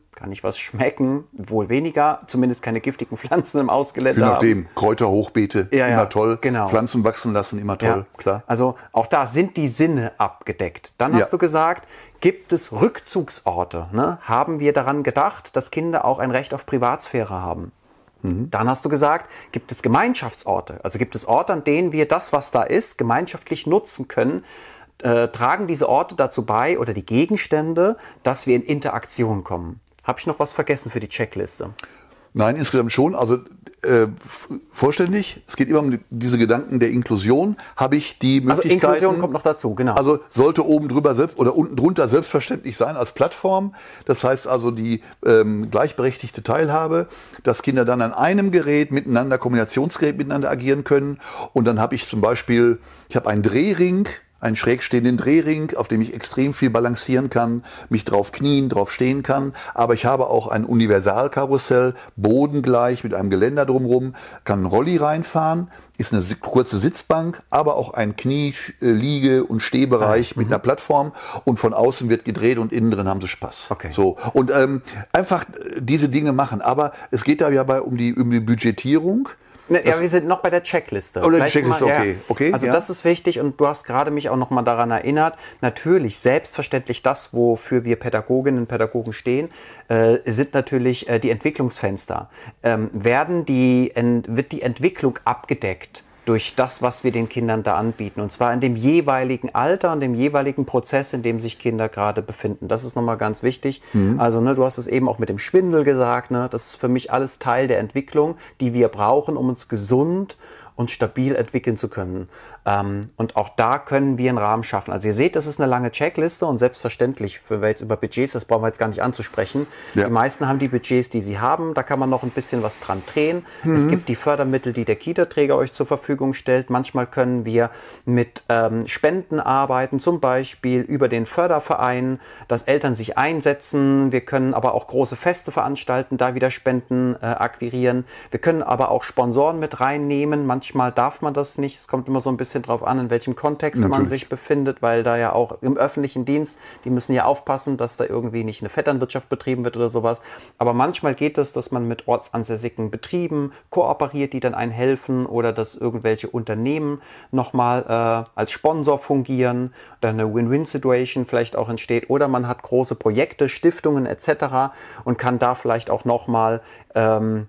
kann ich was schmecken, wohl weniger, zumindest keine giftigen Pflanzen im Ausgelände Je nachdem, haben. Kräuter, Hochbeete, Ja, immer ja, toll. genau. Pflanzen wachsen lassen, immer toll, Ja. klar. Also auch da sind die Sinne abgedeckt. Dann hast Ja. du gesagt, gibt es Rückzugsorte? Ne? Haben wir daran gedacht, dass Kinder auch ein Recht auf Privatsphäre haben? Mhm. Dann hast du gesagt, gibt es Gemeinschaftsorte? Also gibt es Orte, an denen wir das, was da ist, gemeinschaftlich nutzen können? Äh, tragen diese Orte dazu bei oder die Gegenstände, dass wir in Interaktion kommen? Habe ich noch was vergessen für die Checkliste? Nein, insgesamt schon. Also äh, vollständig. Es geht immer um die, diese Gedanken der Inklusion. Habe ich die Also Möglichkeiten... Inklusion kommt noch dazu, genau. Also sollte oben drüber selbst oder unten drunter selbstverständlich sein als Plattform. Das heißt also die ähm, gleichberechtigte Teilhabe, dass Kinder dann an einem Gerät miteinander, Kombinationsgerät miteinander agieren können. Und dann habe ich zum Beispiel, ich habe einen Drehring, einen schräg stehenden Drehring, auf dem ich extrem viel balancieren kann, mich drauf knien, drauf stehen kann. Aber ich habe auch ein Universalkarussell, bodengleich mit einem Geländer drumherum, kann einen Rolli reinfahren, ist eine kurze Sitzbank, aber auch ein Knie-, Liege- und Stehbereich ah, mit einer Plattform. Und von außen wird gedreht und innen drin haben sie Spaß. Okay. So. Und ähm, einfach diese Dinge machen. Aber es geht da ja bei um die, um die Budgetierung. Ne, ja, wir sind noch bei der Checkliste. Oder die Gleich Checkliste, mal, ja, okay. okay. Also ja. das ist wichtig und du hast gerade mich auch noch mal daran erinnert. Natürlich, selbstverständlich das, wofür wir Pädagoginnen und Pädagogen stehen, äh, sind natürlich äh, die Entwicklungsfenster. Ähm, werden die, ent, wird die Entwicklung abgedeckt durch das, was wir den Kindern da anbieten. Und zwar in dem jeweiligen Alter und dem jeweiligen Prozess, in dem sich Kinder gerade befinden. Das ist nochmal ganz wichtig. Mhm. Also ne, du hast es eben auch mit dem Schwindel gesagt. Ne, das ist für mich alles Teil der Entwicklung, die wir brauchen, um uns gesund und stabil entwickeln zu können. Ähm, und auch da können wir einen Rahmen schaffen. Also ihr seht, das ist eine lange Checkliste und selbstverständlich, wenn wir jetzt über Budgets, das brauchen wir jetzt gar nicht anzusprechen. Ja. Die meisten haben die Budgets, die sie haben. Da kann man noch ein bisschen was dran drehen. Mhm. Es gibt die Fördermittel, die der Kita-Träger euch zur Verfügung stellt. Manchmal können wir mit ähm, Spenden arbeiten, zum Beispiel über den Förderverein, dass Eltern sich einsetzen. Wir können aber auch große Feste veranstalten, da wieder Spenden äh, akquirieren. Wir können aber auch Sponsoren mit reinnehmen. Manchmal darf man das nicht. Es kommt immer so ein bisschen drauf an, in welchem Kontext Natürlich. man sich befindet, weil da ja auch im öffentlichen Dienst, die müssen ja aufpassen, dass da irgendwie nicht eine Vetternwirtschaft betrieben wird oder sowas. Aber manchmal geht es, dass man mit ortsansässigen Betrieben kooperiert, die dann einen helfen oder dass irgendwelche Unternehmen nochmal äh, als Sponsor fungieren, dann eine Win-Win-Situation vielleicht auch entsteht oder man hat große Projekte, Stiftungen et cetera und kann da vielleicht auch nochmal ähm,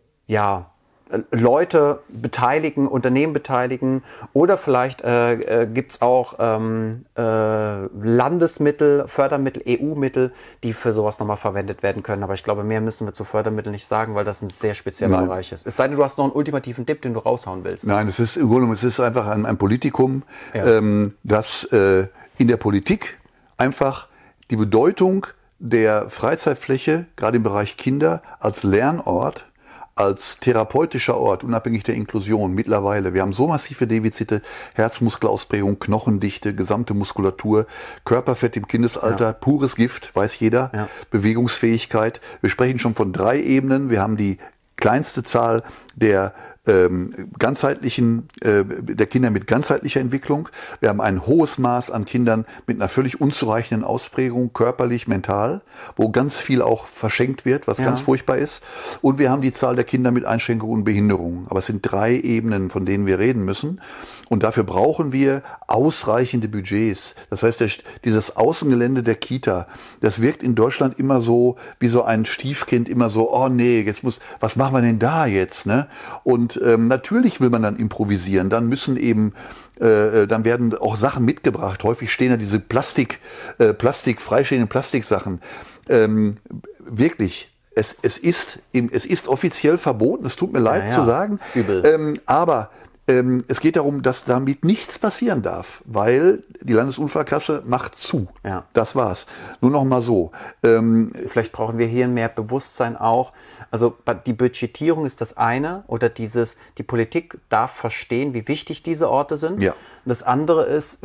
ja Leute beteiligen, Unternehmen beteiligen oder vielleicht äh, äh, gibt es auch ähm, äh, Landesmittel, Fördermittel, E U-Mittel, die für sowas nochmal verwendet werden können. Aber ich glaube, mehr müssen wir zu Fördermitteln nicht sagen, weil das ein sehr spezieller Nein. Bereich ist. Es sei denn, du hast noch einen ultimativen Tipp, den du raushauen willst. Nein, es ist im Grunde genommen, es ist einfach ein, ein Politikum, ja. ähm, das äh, in der Politik einfach die Bedeutung der Freizeitfläche, gerade im Bereich Kinder, als Lernort, als therapeutischer Ort, unabhängig der Inklusion mittlerweile. Wir haben so massive Defizite, Herzmuskelausprägung, Knochendichte, gesamte Muskulatur, Körperfett im Kindesalter, ja. pures Gift, weiß jeder, ja. Bewegungsfähigkeit. Wir sprechen schon von drei Ebenen. Wir haben die kleinste Zahl der ähm, ganzheitlichen, äh, der Kinder mit ganzheitlicher Entwicklung. Wir haben ein hohes Maß an Kindern mit einer völlig unzureichenden Ausprägung, körperlich, mental, wo ganz viel auch verschenkt wird, was ja. ganz furchtbar ist. Und wir haben die Zahl der Kinder mit Einschränkungen und Behinderungen. Aber es sind drei Ebenen, von denen wir reden müssen. Und dafür brauchen wir ausreichende Budgets. Das heißt, der, dieses Außengelände der Kita, das wirkt in Deutschland immer so wie so ein Stiefkind, immer so, oh nee, jetzt muss, was machen wir denn da jetzt? Ne? Und ähm, natürlich will man dann improvisieren. Dann müssen eben, äh, dann werden auch Sachen mitgebracht. Häufig stehen da diese Plastik, äh, Plastik, freistehenden Plastiksachen. Ähm, wirklich. Es, es, ist, es ist offiziell verboten, es tut mir leid ja, ja. zu sagen. Das ist übel. Ähm, aber ähm, es geht darum, dass damit nichts passieren darf, weil die Landesunfallkasse macht zu. Ja. Das war's. Nur noch mal so. Ähm, Vielleicht brauchen wir hier mehr Bewusstsein auch. Also die Budgetierung ist das eine oder dieses, die Politik darf verstehen, wie wichtig diese Orte sind. Ja. Das andere ist,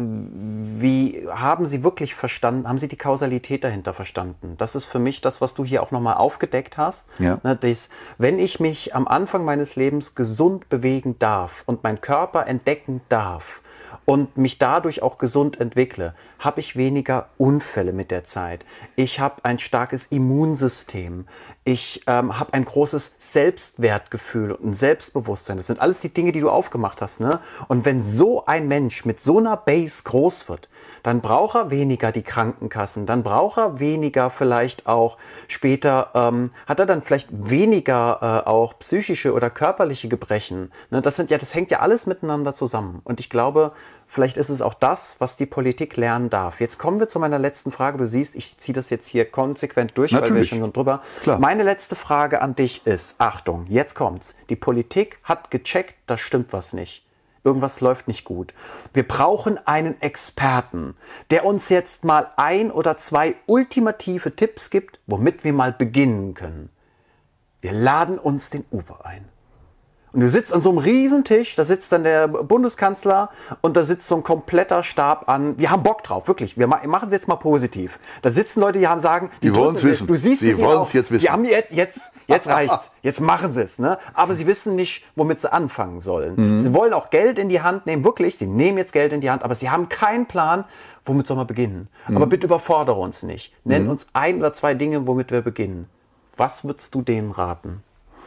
wie haben Sie wirklich verstanden, haben Sie die Kausalität dahinter verstanden? Das ist für mich das, was du hier auch nochmal aufgedeckt hast. Ja. Das, wenn ich mich am Anfang meines Lebens gesund bewegen darf und meinen Körper entdecken darf und mich dadurch auch gesund entwickle, habe ich weniger Unfälle mit der Zeit. Ich habe ein starkes Immunsystem. Ich ähm, habe ein großes Selbstwertgefühl und ein Selbstbewusstsein. Das sind alles die Dinge, die du aufgemacht hast, ne? Und wenn so ein Mensch mit so einer Base groß wird, dann braucht er weniger die Krankenkassen, dann braucht er weniger vielleicht auch später, ähm, hat er dann vielleicht weniger äh, auch psychische oder körperliche Gebrechen. Ne? Das sind ja, das hängt ja alles miteinander zusammen. Und ich glaube, vielleicht ist es auch das, was die Politik lernen darf. Jetzt kommen wir zu meiner letzten Frage. Du siehst, ich ziehe das jetzt hier konsequent durch, Natürlich. weil wir schon drüber. Klar. Meine letzte Frage an dich ist, Achtung, jetzt kommt's. Die Politik hat gecheckt, da stimmt was nicht. Irgendwas läuft nicht gut. Wir brauchen einen Experten, der uns jetzt mal ein oder zwei ultimative Tipps gibt, womit wir mal beginnen können. Wir laden uns den Uwe ein. Und du sitzt an so einem Riesentisch, da sitzt dann der Bundeskanzler und da sitzt so ein kompletter Stab an. Wir haben Bock drauf, wirklich. Wir machen es jetzt mal positiv. Da sitzen Leute, die haben sagen, die, die wollen es wissen. Du siehst die es wollen auch. es jetzt wissen. Die haben jetzt, jetzt, jetzt reicht's. Jetzt machen sie es, ne? Aber sie wissen nicht, womit sie anfangen sollen. Mhm. Sie wollen auch Geld in die Hand nehmen, wirklich. Sie nehmen jetzt Geld in die Hand, aber sie haben keinen Plan, womit soll man beginnen. Mhm. Aber bitte überfordere uns nicht. Nenn mhm. uns ein oder zwei Dinge, womit wir beginnen. Was würdest du denen raten?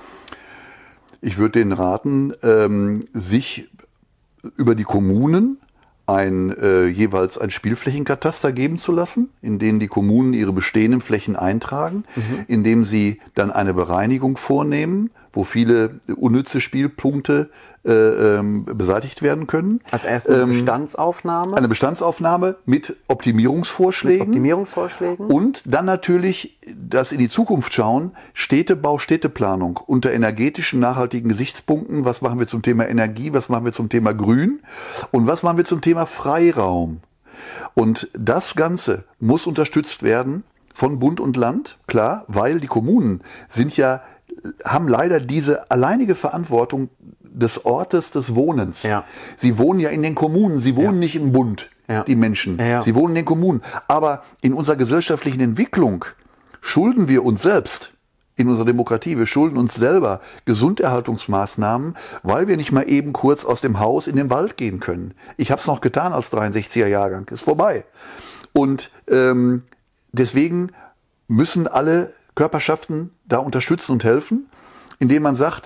Ich würde denen raten, ähm, sich über die Kommunen ein, äh, jeweils ein Spielflächenkataster geben zu lassen, in denen die Kommunen ihre bestehenden Flächen eintragen, mhm. indem sie dann eine Bereinigung vornehmen, wo viele unnütze Spielpunkte äh, ähm, beseitigt werden können. Als erstes eine ähm, Bestandsaufnahme. Eine Bestandsaufnahme mit Optimierungsvorschlägen. Mit Optimierungsvorschlägen. Und dann natürlich das in die Zukunft schauen, Städtebau, Städteplanung unter energetischen, nachhaltigen Gesichtspunkten. Was machen wir zum Thema Energie? Was machen wir zum Thema Grün? Und was machen wir zum Thema Freiraum? Und das Ganze muss unterstützt werden von Bund und Land, klar, weil die Kommunen sind ja haben leider diese alleinige Verantwortung des Ortes des Wohnens. Ja. Sie wohnen ja in den Kommunen, sie wohnen ja. nicht im Bund, ja. die Menschen. Ja, ja. Sie wohnen in den Kommunen. Aber in unserer gesellschaftlichen Entwicklung schulden wir uns selbst, in unserer Demokratie, wir schulden uns selber Gesunderhaltungsmaßnahmen, weil wir nicht mal eben kurz aus dem Haus in den Wald gehen können. Ich habe es noch getan als dreiundsechziger Jahrgang, ist vorbei. Und ähm, deswegen müssen alle Körperschaften da unterstützen und helfen, indem man sagt,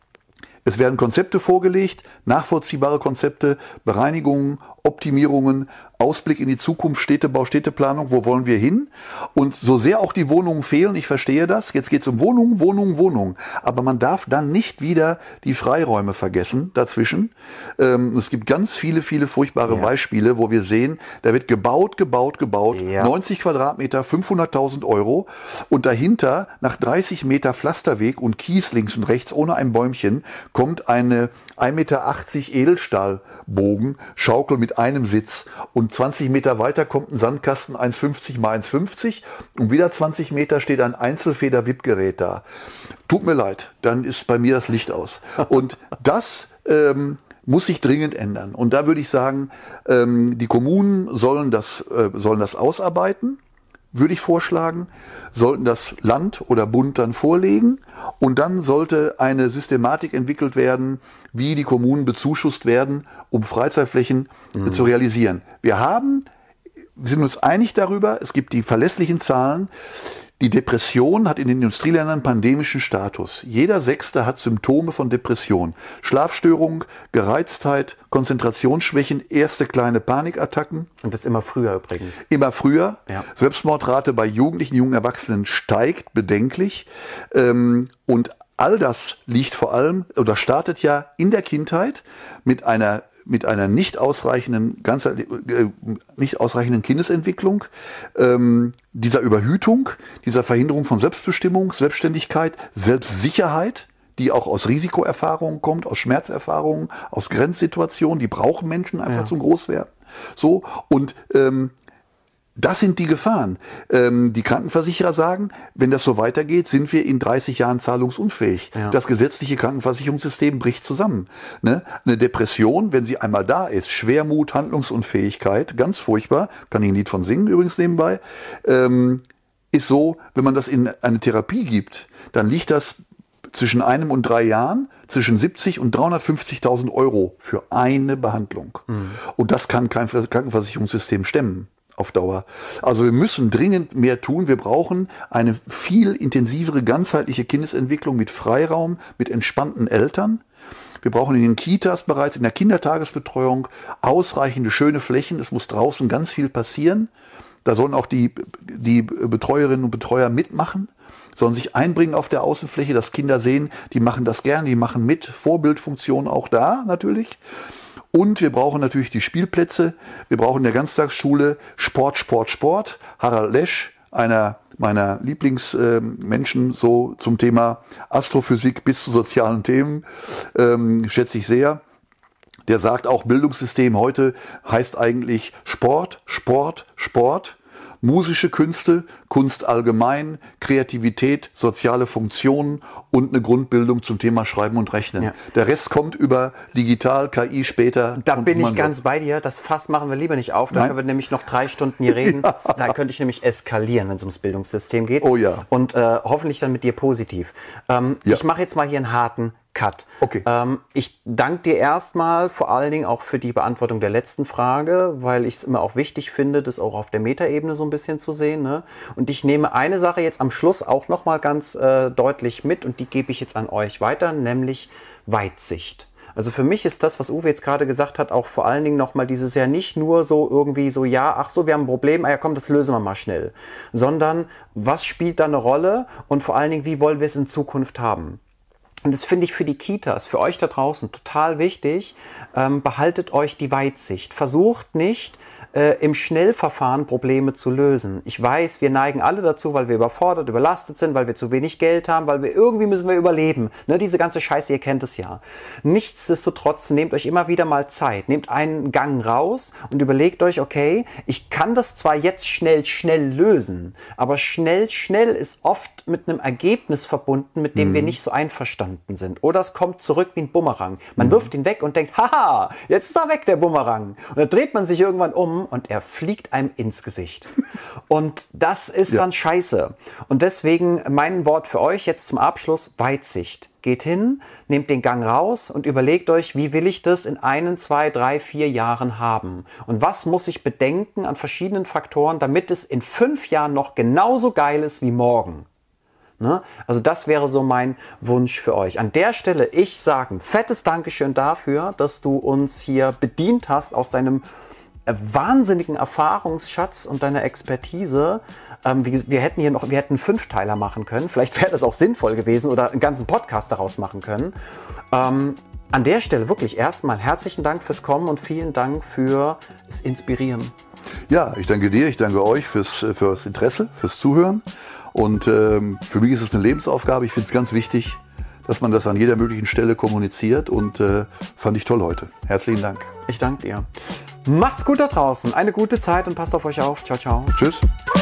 es werden Konzepte vorgelegt, nachvollziehbare Konzepte, Bereinigungen, Optimierungen, Ausblick in die Zukunft, Städtebau, Städteplanung, wo wollen wir hin? Und so sehr auch die Wohnungen fehlen, ich verstehe das, jetzt geht es um Wohnungen, Wohnungen, Wohnungen. Aber man darf dann nicht wieder die Freiräume vergessen dazwischen. Ähm, es gibt ganz viele, viele furchtbare ja. Beispiele, wo wir sehen, da wird gebaut, gebaut, gebaut, ja. neunzig Quadratmeter, fünfhunderttausend Euro und dahinter nach dreißig Meter Pflasterweg und Kies links und rechts ohne ein Bäumchen kommt eine ein Meter achtzig Edelstahlbogen, Schaukel mit einem Sitz und zwanzig Meter weiter kommt ein Sandkasten eins fünfzig mal eins fünfzig und wieder zwanzig Meter steht ein Einzelfeder-Wippgerät da. Tut mir leid, dann ist bei mir das Licht aus. Und das ähm, muss sich dringend ändern. Und da würde ich sagen, ähm, die Kommunen sollen das, äh, sollen das ausarbeiten, würde ich vorschlagen, sollten das Land oder Bund dann vorlegen und dann sollte eine Systematik entwickelt werden, wie die Kommunen bezuschusst werden, um Freizeitflächen mhm. zu realisieren. Wir haben, wir sind uns einig darüber, es gibt die verlässlichen Zahlen. Die Depression hat in den Industrieländern pandemischen Status. Jeder Sechste hat Symptome von Depression. Schlafstörung, Gereiztheit, Konzentrationsschwächen, erste kleine Panikattacken. Und das immer früher übrigens. Immer früher. Ja. Selbstmordrate bei Jugendlichen, jungen Erwachsenen steigt bedenklich. Und all das liegt vor allem oder startet ja in der Kindheit mit einer mit einer nicht ausreichenden, ganz, äh, nicht ausreichenden Kindesentwicklung, ähm, dieser Überhütung, dieser Verhinderung von Selbstbestimmung, Selbstständigkeit, Selbstsicherheit, die auch aus Risikoerfahrungen kommt, aus Schmerzerfahrungen, aus Grenzsituationen, die brauchen Menschen einfach ja. zum Großwerden. So, und ähm, das sind die Gefahren. Ähm, die Krankenversicherer sagen, wenn das so weitergeht, sind wir in dreißig Jahren zahlungsunfähig. Ja. Das gesetzliche Krankenversicherungssystem bricht zusammen. Ne? Eine Depression, wenn sie einmal da ist, Schwermut, Handlungsunfähigkeit, ganz furchtbar, kann ich ein Lied von singen übrigens nebenbei, ähm, ist so, wenn man das in eine Therapie gibt, dann liegt das zwischen einem und drei Jahren zwischen siebzig und dreihundertfünfzigtausend Euro für eine Behandlung. Mhm. Und das kann kein Krankenversicherungssystem stemmen auf Dauer. Also wir müssen dringend mehr tun. Wir brauchen eine viel intensivere, ganzheitliche Kindesentwicklung mit Freiraum, mit entspannten Eltern. Wir brauchen in den Kitas bereits, in der Kindertagesbetreuung ausreichende schöne Flächen. Es muss draußen ganz viel passieren. Da sollen auch die, die Betreuerinnen und Betreuer mitmachen, sollen sich einbringen auf der Außenfläche, dass Kinder sehen, die machen das gern, die machen mit. Vorbildfunktion auch da natürlich. Und wir brauchen natürlich die Spielplätze. Wir brauchen in der Ganztagsschule Sport, Sport, Sport. Harald Lesch, einer meiner Lieblingsmenschen, äh, so zum Thema Astrophysik bis zu sozialen Themen, ähm, schätze ich sehr. Der sagt auch, Bildungssystem heute heißt eigentlich Sport, Sport, Sport. Musische Künste, Kunst allgemein, Kreativität, soziale Funktionen und eine Grundbildung zum Thema Schreiben und Rechnen. Ja. Der Rest kommt über digital, K I später. Da bin ich ganz bei dir. Das Fass machen wir lieber nicht auf. Da können wir nämlich noch drei Stunden hier reden. Ja. Da könnte ich nämlich eskalieren, wenn es ums Bildungssystem geht. Oh ja. Und äh, hoffentlich dann mit dir positiv. Ähm, ja. Ich mache jetzt mal hier einen harten Cut. Okay. Ähm, ich danke dir erstmal vor allen Dingen auch für die Beantwortung der letzten Frage, weil ich es immer auch wichtig finde, das auch auf der Metaebene so ein bisschen zu sehen. Ne? Und ich nehme eine Sache jetzt am Schluss auch nochmal ganz äh, deutlich mit und die gebe ich jetzt an euch weiter, nämlich Weitsicht. Also für mich ist das, was Uwe jetzt gerade gesagt hat, auch vor allen Dingen nochmal dieses ja nicht nur so irgendwie so, ja, ach so, wir haben ein Problem, ah ja komm, das lösen wir mal schnell. Sondern was spielt da eine Rolle und vor allen Dingen, wie wollen wir es in Zukunft haben? Und das finde ich für die Kitas, für euch da draußen total wichtig. Ähm, behaltet euch die Weitsicht. Versucht nicht, äh, im Schnellverfahren Probleme zu lösen. Ich weiß, wir neigen alle dazu, weil wir überfordert, überlastet sind, weil wir zu wenig Geld haben, weil wir irgendwie müssen wir überleben. Ne, diese ganze Scheiße, ihr kennt es ja. Nichtsdestotrotz, nehmt euch immer wieder mal Zeit. Nehmt einen Gang raus und überlegt euch, okay, ich kann das zwar jetzt schnell, schnell lösen, aber schnell, schnell ist oft mit einem Ergebnis verbunden, mit dem mhm. wir nicht so einverstanden sind. Oder es kommt zurück wie ein Bumerang. Man mhm. wirft ihn weg und denkt, haha, jetzt ist er weg, der Bumerang. Und dann dreht man sich irgendwann um und er fliegt einem ins Gesicht. Und das ist ja. dann scheiße. Und deswegen mein Wort für euch jetzt zum Abschluss, Weitsicht. Geht hin, nehmt den Gang raus und überlegt euch, wie will ich das in einen, zwei, drei, vier Jahren haben? Und was muss ich bedenken an verschiedenen Faktoren, damit es in fünf Jahren noch genauso geil ist wie morgen? Ne? Also das wäre so mein Wunsch für euch. An der Stelle, ich sage ein fettes Dankeschön dafür, dass du uns hier bedient hast aus deinem äh, wahnsinnigen Erfahrungsschatz und deiner Expertise. Ähm, wir, wir hätten hier noch, wir hätten Fünfteiler machen können. Vielleicht wäre das auch sinnvoll gewesen oder einen ganzen Podcast daraus machen können. Ähm, an der Stelle wirklich erstmal herzlichen Dank fürs Kommen und vielen Dank fürs Inspirieren. Ja, ich danke dir, ich danke euch fürs, fürs Interesse, fürs Zuhören. Und ähm, für mich ist es eine Lebensaufgabe. Ich finde es ganz wichtig, dass man das an jeder möglichen Stelle kommuniziert. Und äh, fand ich toll heute. Herzlichen Dank. Ich danke dir. Macht's gut da draußen. Eine gute Zeit und passt auf euch auf. Ciao, ciao. Tschüss.